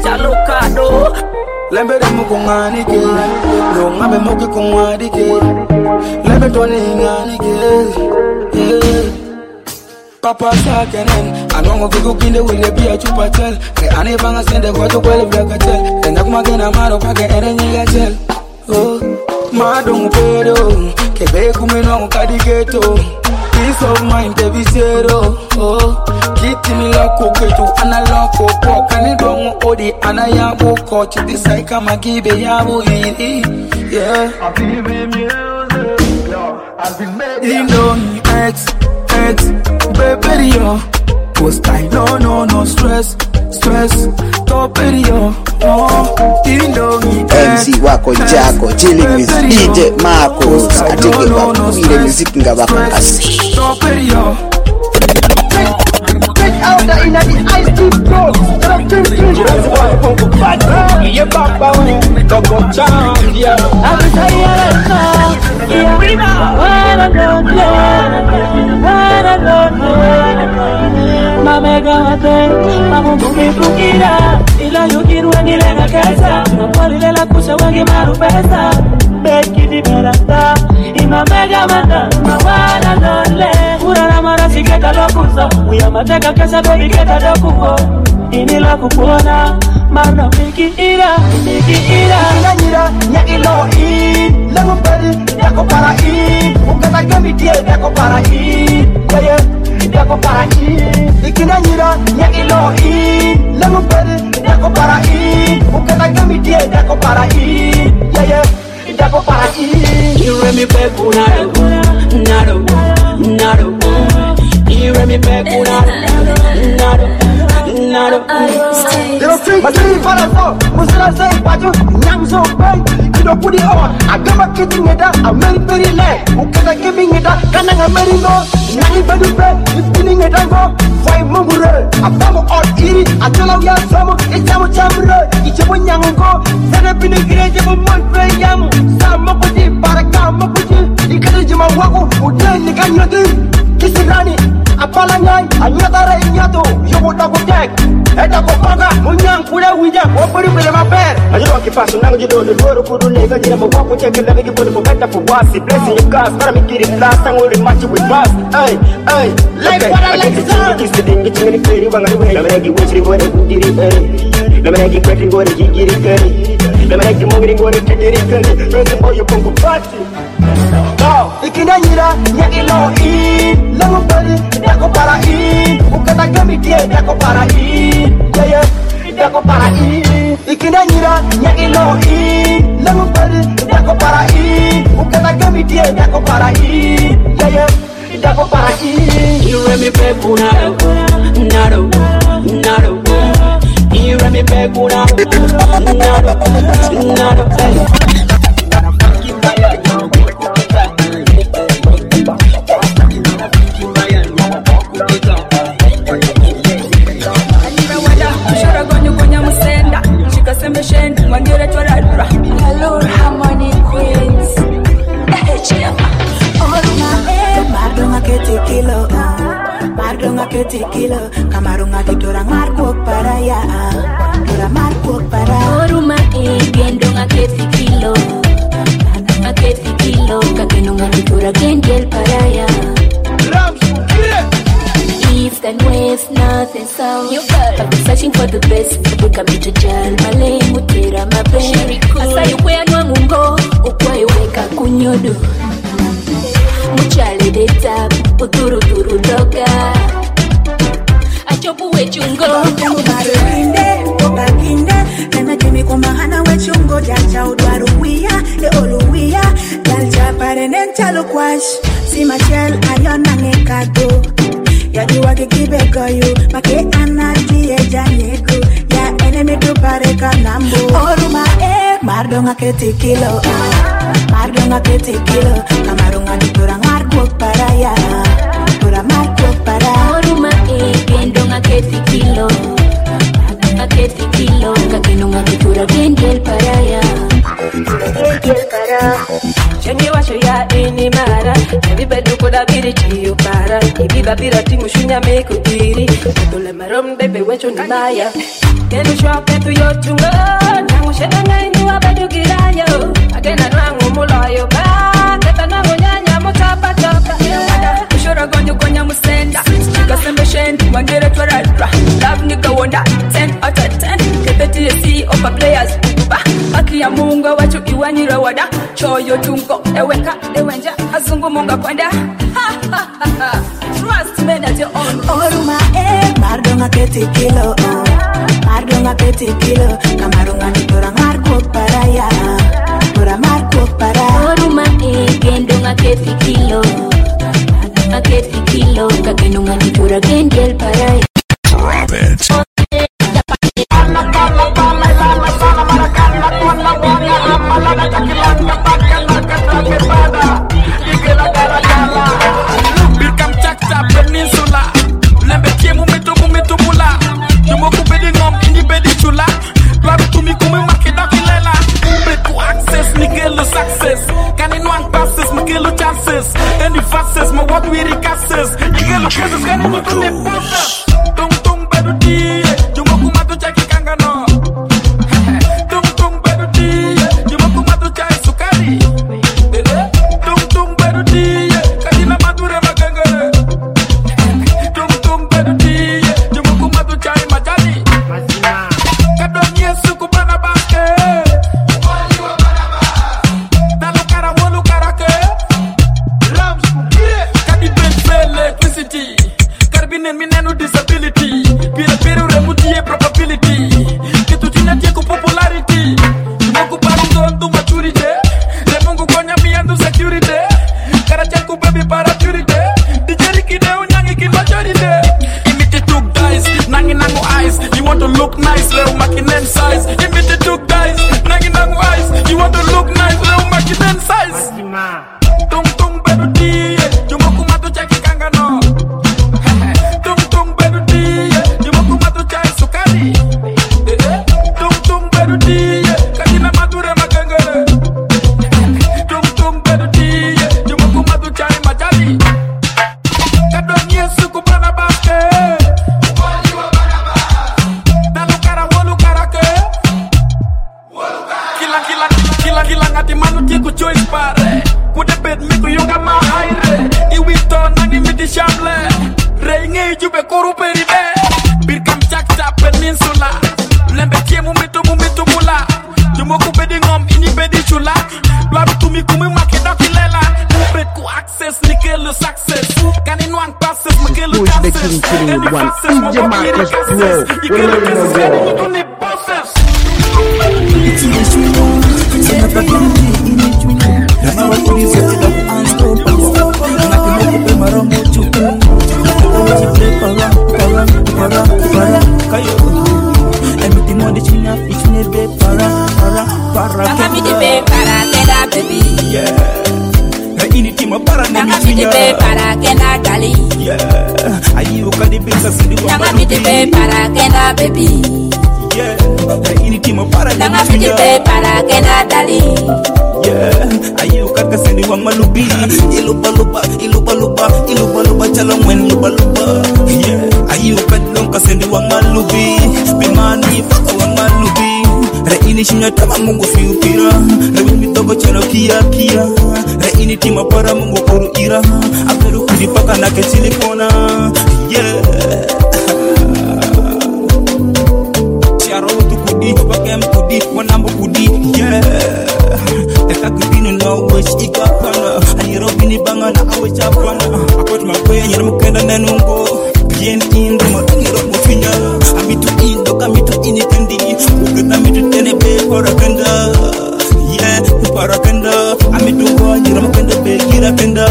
chalocado. Lembe de mukungani ke, no ngabe moki kungwadi ke. Lembe toni ngani ke. Papa sakenen, anongo viku kinde wile biya chupatel. Ke ane banga sende kwa to kwele vya katel. Enda kumagena maro pake ere nyiga tel. Oh, madong pedo, kebe kumeno kadigeto. Peace of mind every zero. Oh, kiti mi loko kwetu analoko po kanidongo odi anayabo coach this I kama gibe yabo ini. Yeah, I've been music. I've been made. X, baby yo. Post I no stress. Top video. Oh, MC wako Jaco chilling with DJ Marcos. Atike babu ile music ngabakasi. Top video. Out the inner the ice deep throat. Yeah, papa, go champion. I'm tired. Ila yukiru ngilenga kesa Nakwalile la kusha wangi maru pesa Beki di berata Ima mega manda Mawana nole Urana mara siketa lokuzo Uya mateka kesa baby keta dokuko Ini la kukuona Marna miki ira Ina nyira nyakilo Langu peri Yako para Ukata gemi die Yako para Yeah Yako para Ikina nyira nyakilo Langu peri Yako para Ukata gemi die Yako para Yeah Yako para You remi pe Nado You remi pe Nado Masiri falaso, musila say paju, nyang so bay. You don't put it on. I got my kitty neda, I'm very late. Ukata giving it up, kana ngameri no. Nani badu bay, you feeling it go. Five mumure, I found all iri. I tell you some, it's our chamber. It's a young go. Set up in the grave of one play yam. Some mokuti, baraka mokuti. You can't do my walk, who then you can you do. Kisirani, apalanya, anyatara inyato. You would not protect. Eta kopaga, munyang kula wija, wapuri pele maper. Ajiro akipasu nangu jido ni loro kudu nega jira mwaku cheke leve kipuni mubeta fuwasi. Blessing you cast, para mikiri blast, tangu uli machi with blast. Ay, like what I like to say. Kisi dingi chingini kiri wangari wey. Lameregi wechiri ngore kudiri kari. Lameregi kweti ngore jigiri kari. Lameregi mungiri ngore kidiri kari. Prezi boyo pungu pati. Ikina nyira, nyakilo Langu peri, yako para Ukata gemi die, yako para Yeah, yako para Ikina nyira, nyakilo Langu peri, yako para Ukata gemi die, yako para Yeah, yako para You remi pe Nado You remi pe Nado Hello, Harmony Queens. Mardonga kete kilo, kamarunga kitora markuok para ya, tora markuok para. Oruma gendonga kete kilo, kakenonga kitora gendel para ya. East and west, north and south. I've been searching for the best. We come to jail, Malay, Mutera, Mabe. Asa yukwe anwa mungo, ukwe weka kunyodo. Muchale de tap, uturu doga. Achopu wechungo. Bakinde, nana jimi kwa mahana wechungo. Jacha udwaru wia, oluwia. Jalcha parenen chalo kwash. Si machel ayona ngekado. Yajua kikibeko yu, make anaki ejanyeko. Ya enemy tu pareka nambo. Oruma mardonga kete kilo. Mardonga kete kilo. Kamarunga nitura markuok para ya. Tura markuok para. Oruma gendonga kete kilo. Kete kilo. Kakenonga nitura gendel para ya. Gendel para. Cheni washo ya ini mara. Everybody could have been it to you para. Vida bira tingu shunya me kutiri Tole marom bebe wecho ni maya Kenu shop etu yo chunga Nangu sheda ngai nuwa bedu girayo Agena nangu mulayo ba Keta nangu nyanya mutapa toka Ushura gonyo konya musenda Nika sembe shendi wangere twarara Love nika wonda 10 out of 10 Kepeti yesi opa players Baki ya munga wachu iwanyira wada Choyo tungo eweka ewenja Azungu munga kwenda Trust me that you're on Oruma mardonga kete kilo Mardonga kete kilo Kamarunga ni pura marco paraya Pura marco paraya Oruma gendonga kete kilo Mardonga kete kilo Kakenunga ni pura gendel paraya Drop it. Birkam Chakta Peninsula Lembe kie mumeto mula Jumo kubedi ngom indi bedi chula Lalu tumi kume makidoki lela Beku access nigelo success Kani nuang passes magelo chances Any verses ma what we recasses Nigelo cases kani mutu ne poses Tung tung bedu die Jumo kumatu chaki kangano Tung tung bedu die Jumo kumatu chai sukari Tung tung bedu die Kadina madure magangere Tung tung bedu die Jumo kumatu chai majani Kadonye suku bana baske Dalu kara wolu karake Rams kukire Kadi ben electricity Karbinen minenu disability Pire pire remutie probability Kitu jinatie ku popularity Jumoku barungo ndu maturity Remungu konya miandu security Karachan ku baby para purity Dijeri kide unyangi kin majority Imite took dice, nangi nangu eyes You want to look nice, leo makinen size Imite took dice, nangi nangu eyes You want to look nice, leo makinen size Tung tung bedu die, jumoku matu chaki kangano Tung tung bedu die, jumoku matu chai sukari Tung tung bedu die, kadina madure magangere Tung tung bedu die, jumoku matu chai majali Kadonye suku bana baske Dalu kara wolu karake Kilang ati manu tiku choice pare Kude bed miku yunga mahaire Iwito nangi miti shamle Reinge jube koru peride Birkam Chakta Peninsula Lembe kie mumitu mula Jumoku bedi ngom ini bedi chula Lalu tumi kumi makidoki lela Beku access nikelu success Kani nuang passes makelu chances Any passes mawakiri kasses Ikelu kasses kani mutu ni bosses Ayo kaka sendi wang malubi Ilupa lupa calon wen lupa Ayo kadong kasendi wang malubi Bimani faka wang malubi Re ini shinya tama mungu fiupira Re wimi togo chano kia Re ini tima para mungu kuru ira Aperu kudipaka na kechilipona Chiaro tu kudi, wakem kudi, wanambo kudi Eka kudini na wish ikapana Ayiro bini banga na awe chapana Akot makwe nyere mukenda nenungo Bien indo matungiro mufinya Amitu indo kamitu ini tendi Uketa mitu tene be parakenda Parakenda Amitu wa nyere mukenda be gira kenda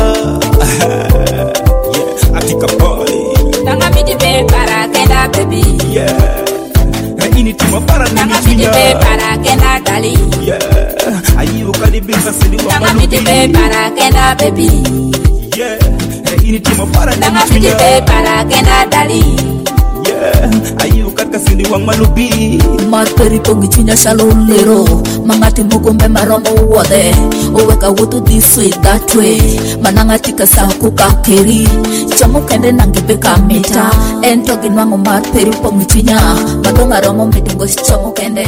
Atika boy Tanga miti be parakenda baby Ini tima para nini tunya para kena dali Ayo kali bisa sini wa Tanga miti be para kena baby Ini tima para nini Tanga miti be para kena dali Ayu kaka sindi wang malubi. Materi pongi chunya shalom lero. Mangati mugombe maromo uwade. Oweka wutu this way that way. Manangati kasaku kakeri. Chomo kende nangibeka mita. Ento ginwango materi pongi chunya. Madonga romo mitungo chomo kende.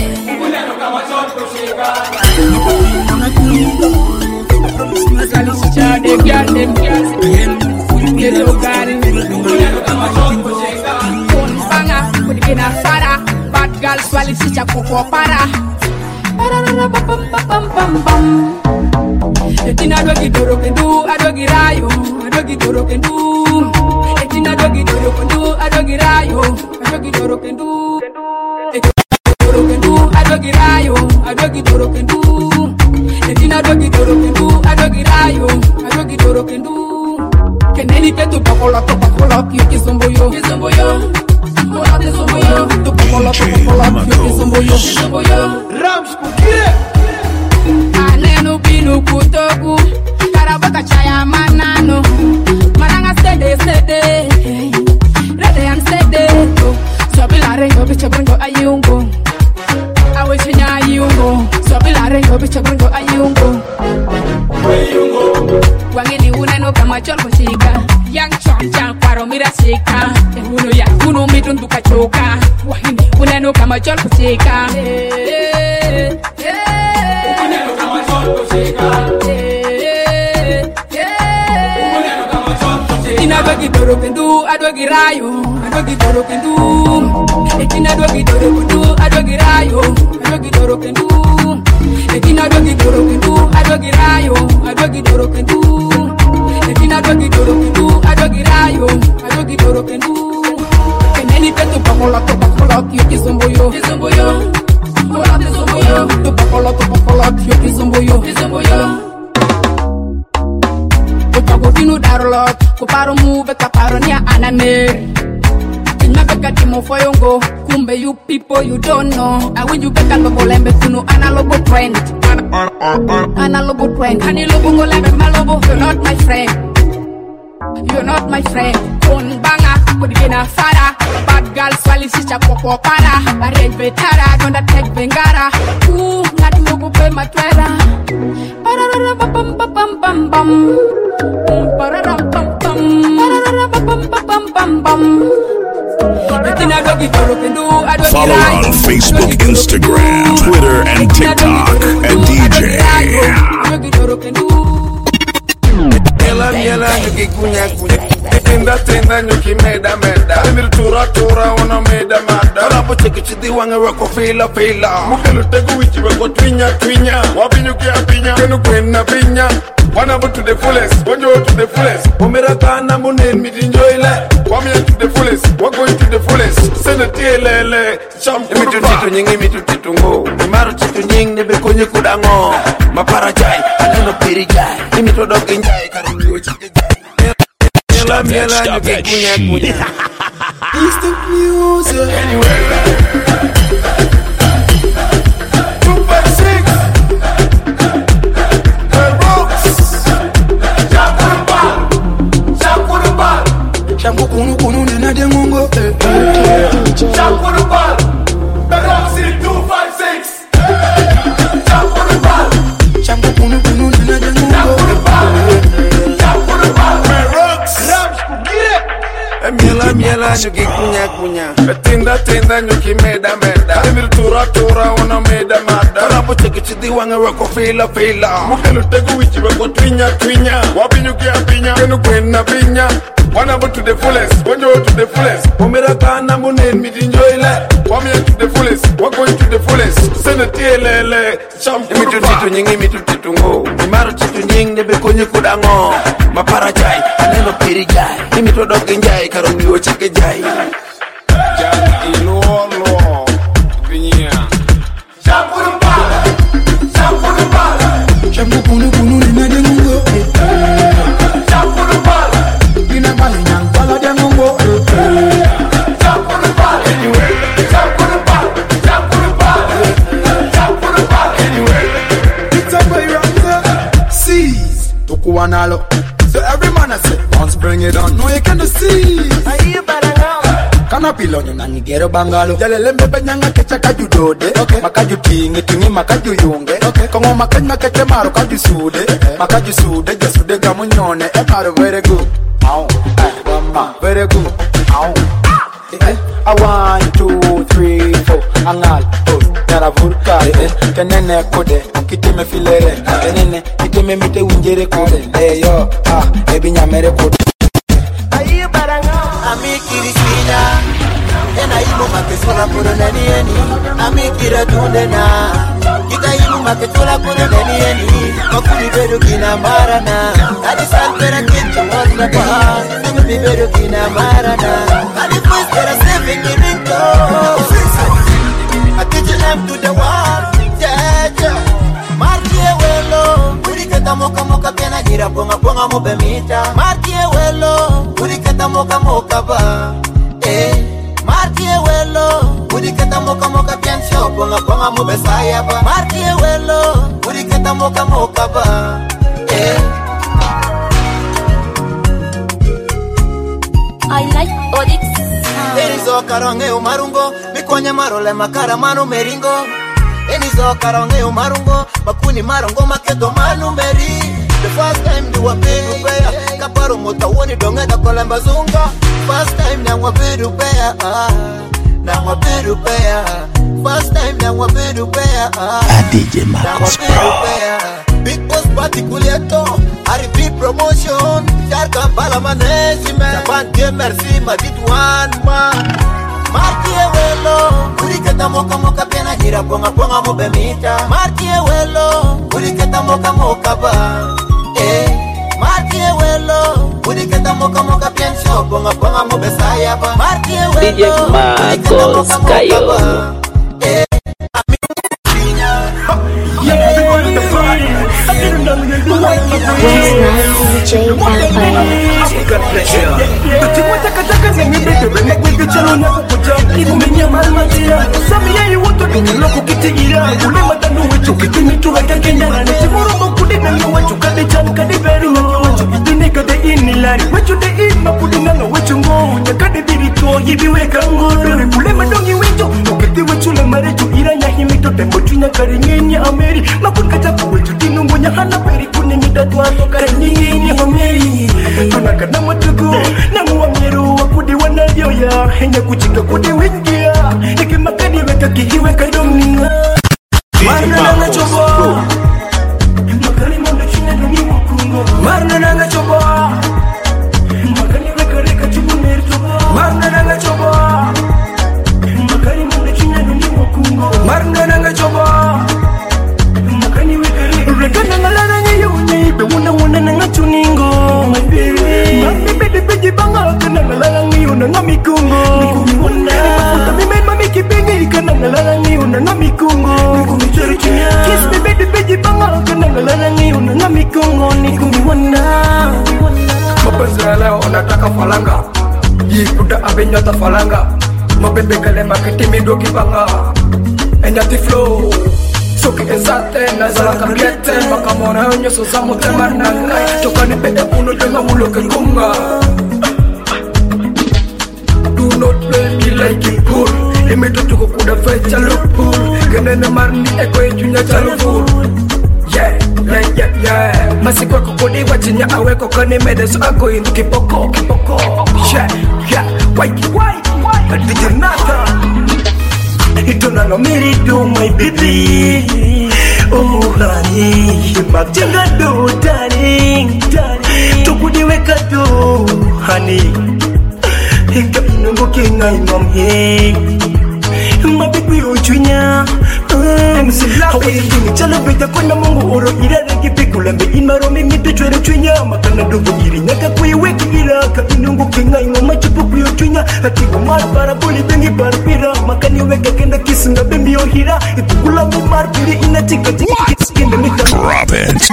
Bad girl swali sicha koko para. Etina dogi doro kendu, adogi rayo, adogi doro kendu. Etina dogi doro kendu, adogi rayo, adogi doro kendu. Doro kendu, adogi rayo, adogi doro kendu. Etina dogi doro kendu, adogi rayo, adogi doro kendu. Keneni ketu pakolo, yuki zomboyo, zomboyo. Anenu binu kutoku Karabaka chaya manano Maranga sede Rede and sede Sobila rengo bicha bringo ayungo Awechinya ayungo Sobila rengo bicha bringo ayungo Wangini uneno kama cholko shika Yang choncha kwaro mira shika Uno ya uno mitundu kachoka Wahindi uneno kama cholko shika Uneno kama cholko shika Etina dogi doro kendu adogi rayo Adogi doro kendu Etina dogi doro kendu adogi rayo Adogi doro kendu Etina dogi doro kendu adogi rayo Adogi doro kendu Etina dogi doro kendu adogi rayo Adogi doro kendu Keneni petu pakolo yuki zomboyo Zomboyo Zomboyo Tu pakolo yuki zomboyo Zomboyo Utagotinu darlot Kuparo move kaparo niya anane Beka timo foyongo Kumbe you people you don't know I when you beka lobo lembe kunu analobo trend Analobo trend Hani lobo ngo lembe malobo You're not my friend You're not my friend Kon banga Kudigena fara Bad girl swali sicha koko para Arrange betara Donda tek bengara Ngati mogu pe matwera Pararara bam bam bam bam bam Pararam pam pam Pararara bam bam bam bam Follow on Facebook, Instagram, Twitter, and TikTok at DJ. Miela nyuki kunya Tinda nyuki meda Emir tura wana meda mada Rapo cheki chidi wange wako fila Mukelu tegu wichi wako twinya Wabi nyuki apinya Kenu kwena pinya Wanna to the fullest, wanjo to the fullest. Omeraka na munen mitinjoile. Wamia to the fullest, wagoing to the fullest. Send a TLL, champ. Imitu titu nyingi imitu titungo. Imaru titu nyingi nebe konye kudango. Maparajai, aneno pirijai. Imitu dogi njai, karuli ochike jai. Miela nyuki kunya. Instant music. Anywhere. Shangu kunu nena de mungo Shangu the ball The Roxy 256 Shangu the ball Shangu kunu nena de mungo Shangu the ball Miela nyuki kunya Tinda nyuki meda Emir tura wana meda mada Rapo cheki chidi wange wako fila Mukelu tegu wichi wako twinya Wabi nyuki apinya Kenu kwena pinya Wanna go to the fullest, wanjo to the fullest. Omeraka na munen mitinjoile. Wamia to the fullest, wagoing to the fullest. Send a TLL, champ. Imitu titu nyingi imitu titungo. Imaru titu nyingi nebe konye kudango. Maparajai, aneno pirijai. Imitu dogi njai, karumi ochike jai. Jai ilolo, vinya. Shangu kunu nena de mungo Ina bali nyang bala de mungo It's a way round the seas Toku wanalo So every man I say once bring it on No you can't see I hear better now kana pilonyo nangi gero bangalo jalele mbebe nyanga kecha kaju dode makaju tingi makaju yunge kongo makanya kete maro kaju sude makaju sude jasude gamunyone maro very good very good I 1 2 3 4 angal nara vurka kenene kode kitime filere kenene kitime mite unjere kode yo ebi nyamere kode ayi baranga amikiri sina ena imu makesura kuro nani eni amikira tundena kita imu makesura kuro nani eni makuri bedu kina marana adi santera kintu wazna kwa tumi bedu kina marana adi fuistera seving irinto I teach them to the world Martie welo Uriketa moka moka pena jira ponga ponga mobe mita Martie welo Uriketa moka moka ba Martie welo Uriketa moka moka pian show ponga ponga mobe saya ba Martie welo Uriketa moka moka ba I like Olix. Enizo karonge umarungo Mikonye marole makara manu meringo Enizo karonge umarungo Makuni marongo makedo manu meri The first time du wapidu bea Kaparo motawoni dongeda kolemba zunga First time na wapidu bea Na wapidu bea First time na wapidu bea DJ Marcos Pro Big Boss Party Kulieto RP Promotion Jarka Bala Management Japan Game Merci Madit One Ma Martie welo Uriketa moka moka pena jira ponga ponga mobe mita Martie welo Uriketa moka moka ba Martie welo Uriketa moka moka pien show ponga ponga mobe saya ba Martie welo DJ Marcos Kayo henya kuchika kudi wingia nikimakadi weka kihiwe kaidonga marna nanga chobo makali mondo chine dungi wakungo marna nanga chobo makali weka reka chubu neri chobo marna nanga chobo makali mondo chine dungi wakungo marna nanga chobo makali weka reka nanga lana nyeyune ibe wuna nanga chuningo my baby mami bede beji banga kana nanga ngiyo nanga mikungo Kiss me baby baby banga kana ngalala ngi una mikongo nikumiwana mapenzi leo unataka falanga yikuda abenyata falanga mabebe kale makiti midoki banga enyati flow soki ezate nazala kabiete makamona onyo soza motema nangai tokani pede uno denga muloke kunga do not play me like it cool Imito tuko kuda fecha lupul Kenene marni eko ejunya chaluful Yeah, yeah, yeah Masiko kukudi wachinya aweko kani medeso ako indu kipoko Yeah, why Adijinata Ito na nomiridu my baby Oh honey Magjenga do darling Tukudi weka do honey Hika inungo kinga inom hey Mabibi ujunya Hawa yingi chala veta kuna mungu oro irare kipikula mbe imaro mimito chwere chunya Makana dugu iri nyaka kuyi weki iraka Inungu kinga ingo machupu kuyo chunya Hatigo marabara boli bengi barpira Makani weka kenda kisunga bembi ohira Itukula mu marpiri inatika tika kisikinde mita Drop it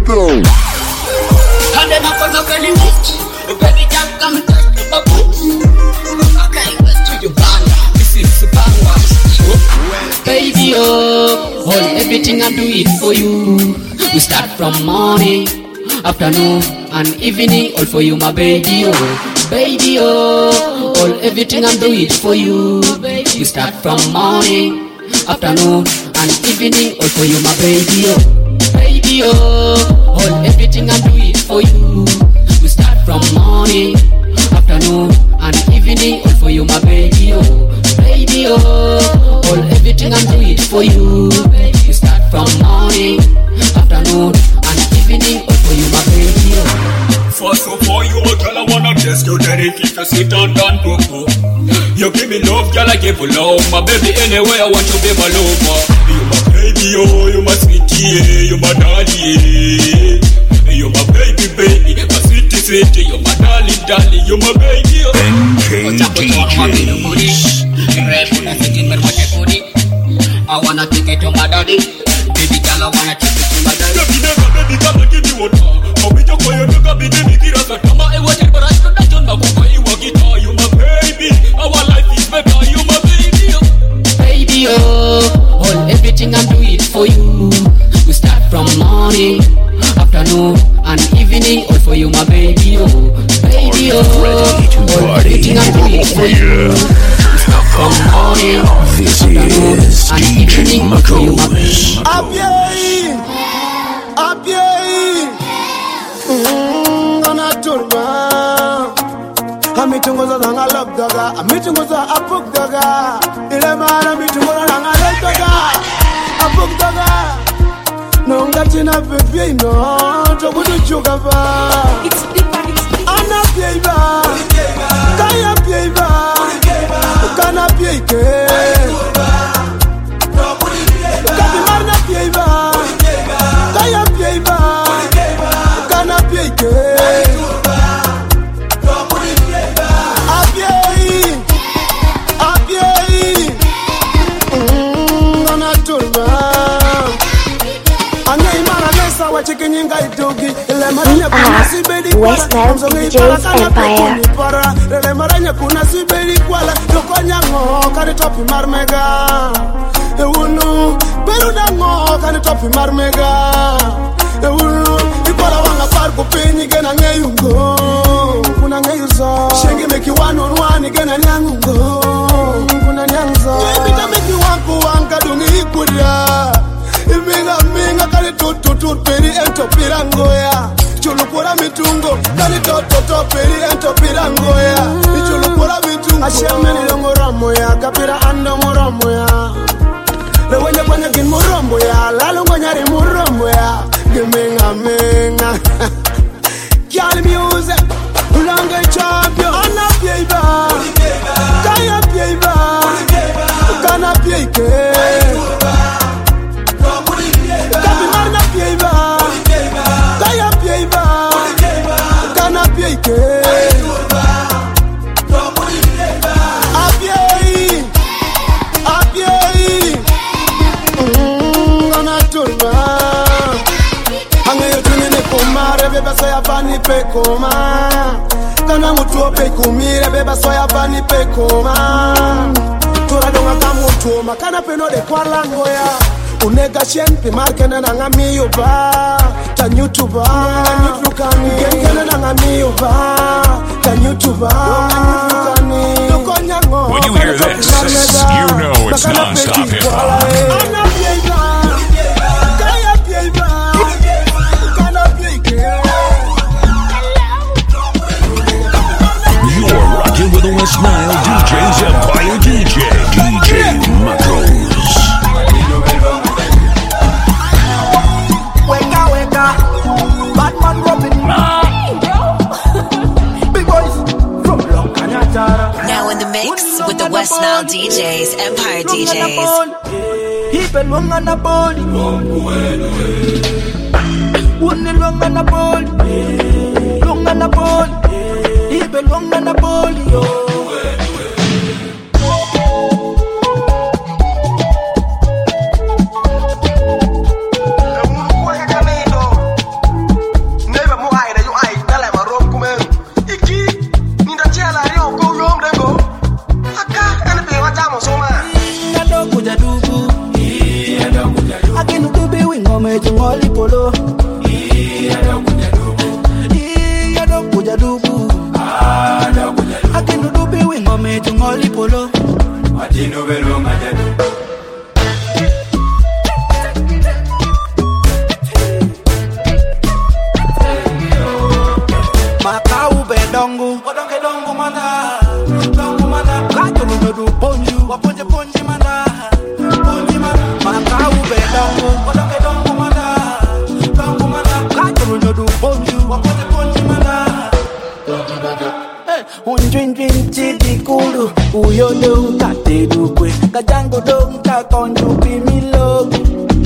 Hande makono kali wiki Baby jump come touch the bubble Okay, let's do your banga This is the banga Baby oh, all everything I do it for you We start from morning, afternoon and evening All for you my baby oh Baby oh, all everything I'm doing for you. We start from morning, afternoon, and evening, all for you, my baby, baby, all everything I'm doing for you. We start from morning, afternoon, and evening, all for you, my baby, baby, all everything I'm doing for you. We start from morning, afternoon, and evening, all for you, my baby. First of all, you girl, I wanna test you, then if you sit down, coco. You give me love, girl, I give you love. My baby, anyway, I want you to be my lover. You my baby, oh, you my sweetie, you my daddy. You my baby, baby, my sweetie, sweetie. You my darling, darling, you my baby, oh. I wanna take it to my daddy. Baby, girl, I wanna take it to my daddy. Baby, girl, I give you one. You my baby, our life is better. You my baby, baby, all everything I'm doing for you. We start from morning, afternoon, and evening, all for you, my baby, baby, all everything I'm doing for you. We start from morning, afternoon, and evening, all for you, my baby. Gonna turba. Amitungoza nanga love daga, amitungoza apuk daga. Ile mara amitungoza nanga love daga, apuk daga. Nonga tina baby no, tobudu chuga ba. Ana pieba, kaya pieba, kana pieke. Kabi marna pieba, kaya pieba, kana pieke. West Nile DJs Empire. Maranya kuna sibeli kwala Yokonya ngo kani topi marmega Ewunu Beruda ngo kani topi marmega Ewunu Ikola wanga parku pinyi gena ngeyungo Kuna ngeyuzo Shengi meki one on one gena nyangungo Kuna nyangzo Jibita meki wanku wanka dungi ikudia Minga kani tututur peri ento pirangoya Chulukura mitungo kani toto peri ento pirangoya Chulukura mitungo Asheme ni longo ramo ya kapira ando moromo ya Lewenye kwenye gin moromo ya Lalungo nyari moromo ya Giminga Kiali music Ulange champion Ana pieba Kaya pieba Kana pieke Kabi marna pieba Kaya pieba Kana pieke Apiei Apiei Ngana turba Hange yotuni ni kumare Beba soya bani pe koma Kana mutuo pe kumire Beba soya bani pe koma Tura donga kamutuoma Kana peno de kwa lango ya Unega shen pi markene na ngami yoba Tan YouTuber Nyutlukani Genkene na ngami yoba Tan YouTuber Nyutlukani Nukonyango When you hear this, you know it's non-stop hip-hop. Ana pieba Kaya pieba Kana pieke You're rocking with the West Nile DJs Empire DJ Makos. Batman Robin. Big boys from Lokanyatara. Now in the mix with the West Nile DJs, Empire DJs. Ipe longa na boli. Wone longa na boli. Longa na boli. Ipe longa na boli yo. Jungoli polo, I don't kuja dubu. Akinu dubi wingo jungoli polo. Matino velo majadu. Makau bedongo, odonge dongo mana, dongo mana. Kato nudu ponju, waponje ponji mana, ponji mana. Makau bedongo, odonge dongo mana, dongo mana. Kato nudu ponju, waponje ponji mana. Unjwin chidi kulu, uyo dong kate dukwe, kajango dong kakonju pimilogu.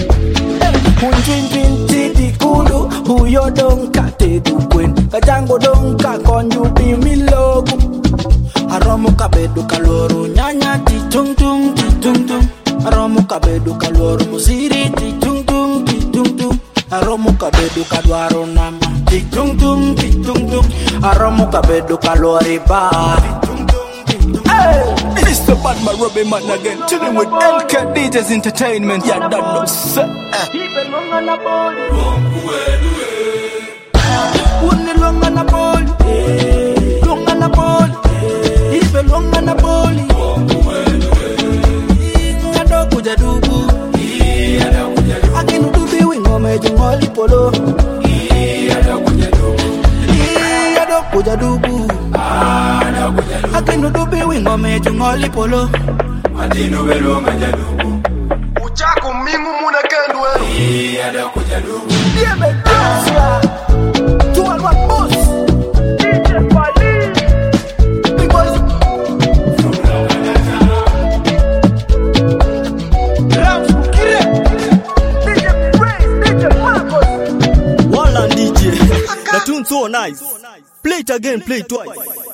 Unjwin chidi kulu, uyo dong kate dukwe, kajango dong kakonju pimilogu. Aromu kabedu kaloru nyanya ti tung tung ti tung tung. Aromu kabedu kaloru musiri ti tung tung ti tung tung. Aromu kabedu kadwaro nama ti tung tung ti tung tung. Aromu kabedu kalori ba. Hey, it's the bad man Robbie man again, chilling with LK DJs Entertainment. Yeah, that no sir. Wuni longa na boli, longa na boli, ibe longa na boli. Ngado kuja dubu, akinu dubi wingo meju ngoli polo. Ngado kuja dubu, akinu dubi wingo meju ngoli polo. Matino velo majadubu. Uchako mingu muna kendwe. Ngado kuja dubu. Diebe Asia. Tuan wat boss. DJ Fali. Big boys. Rams Kire. DJ Praise. DJ Marcos. Wallan DJ. The tune so nice. Play it again, play it twice.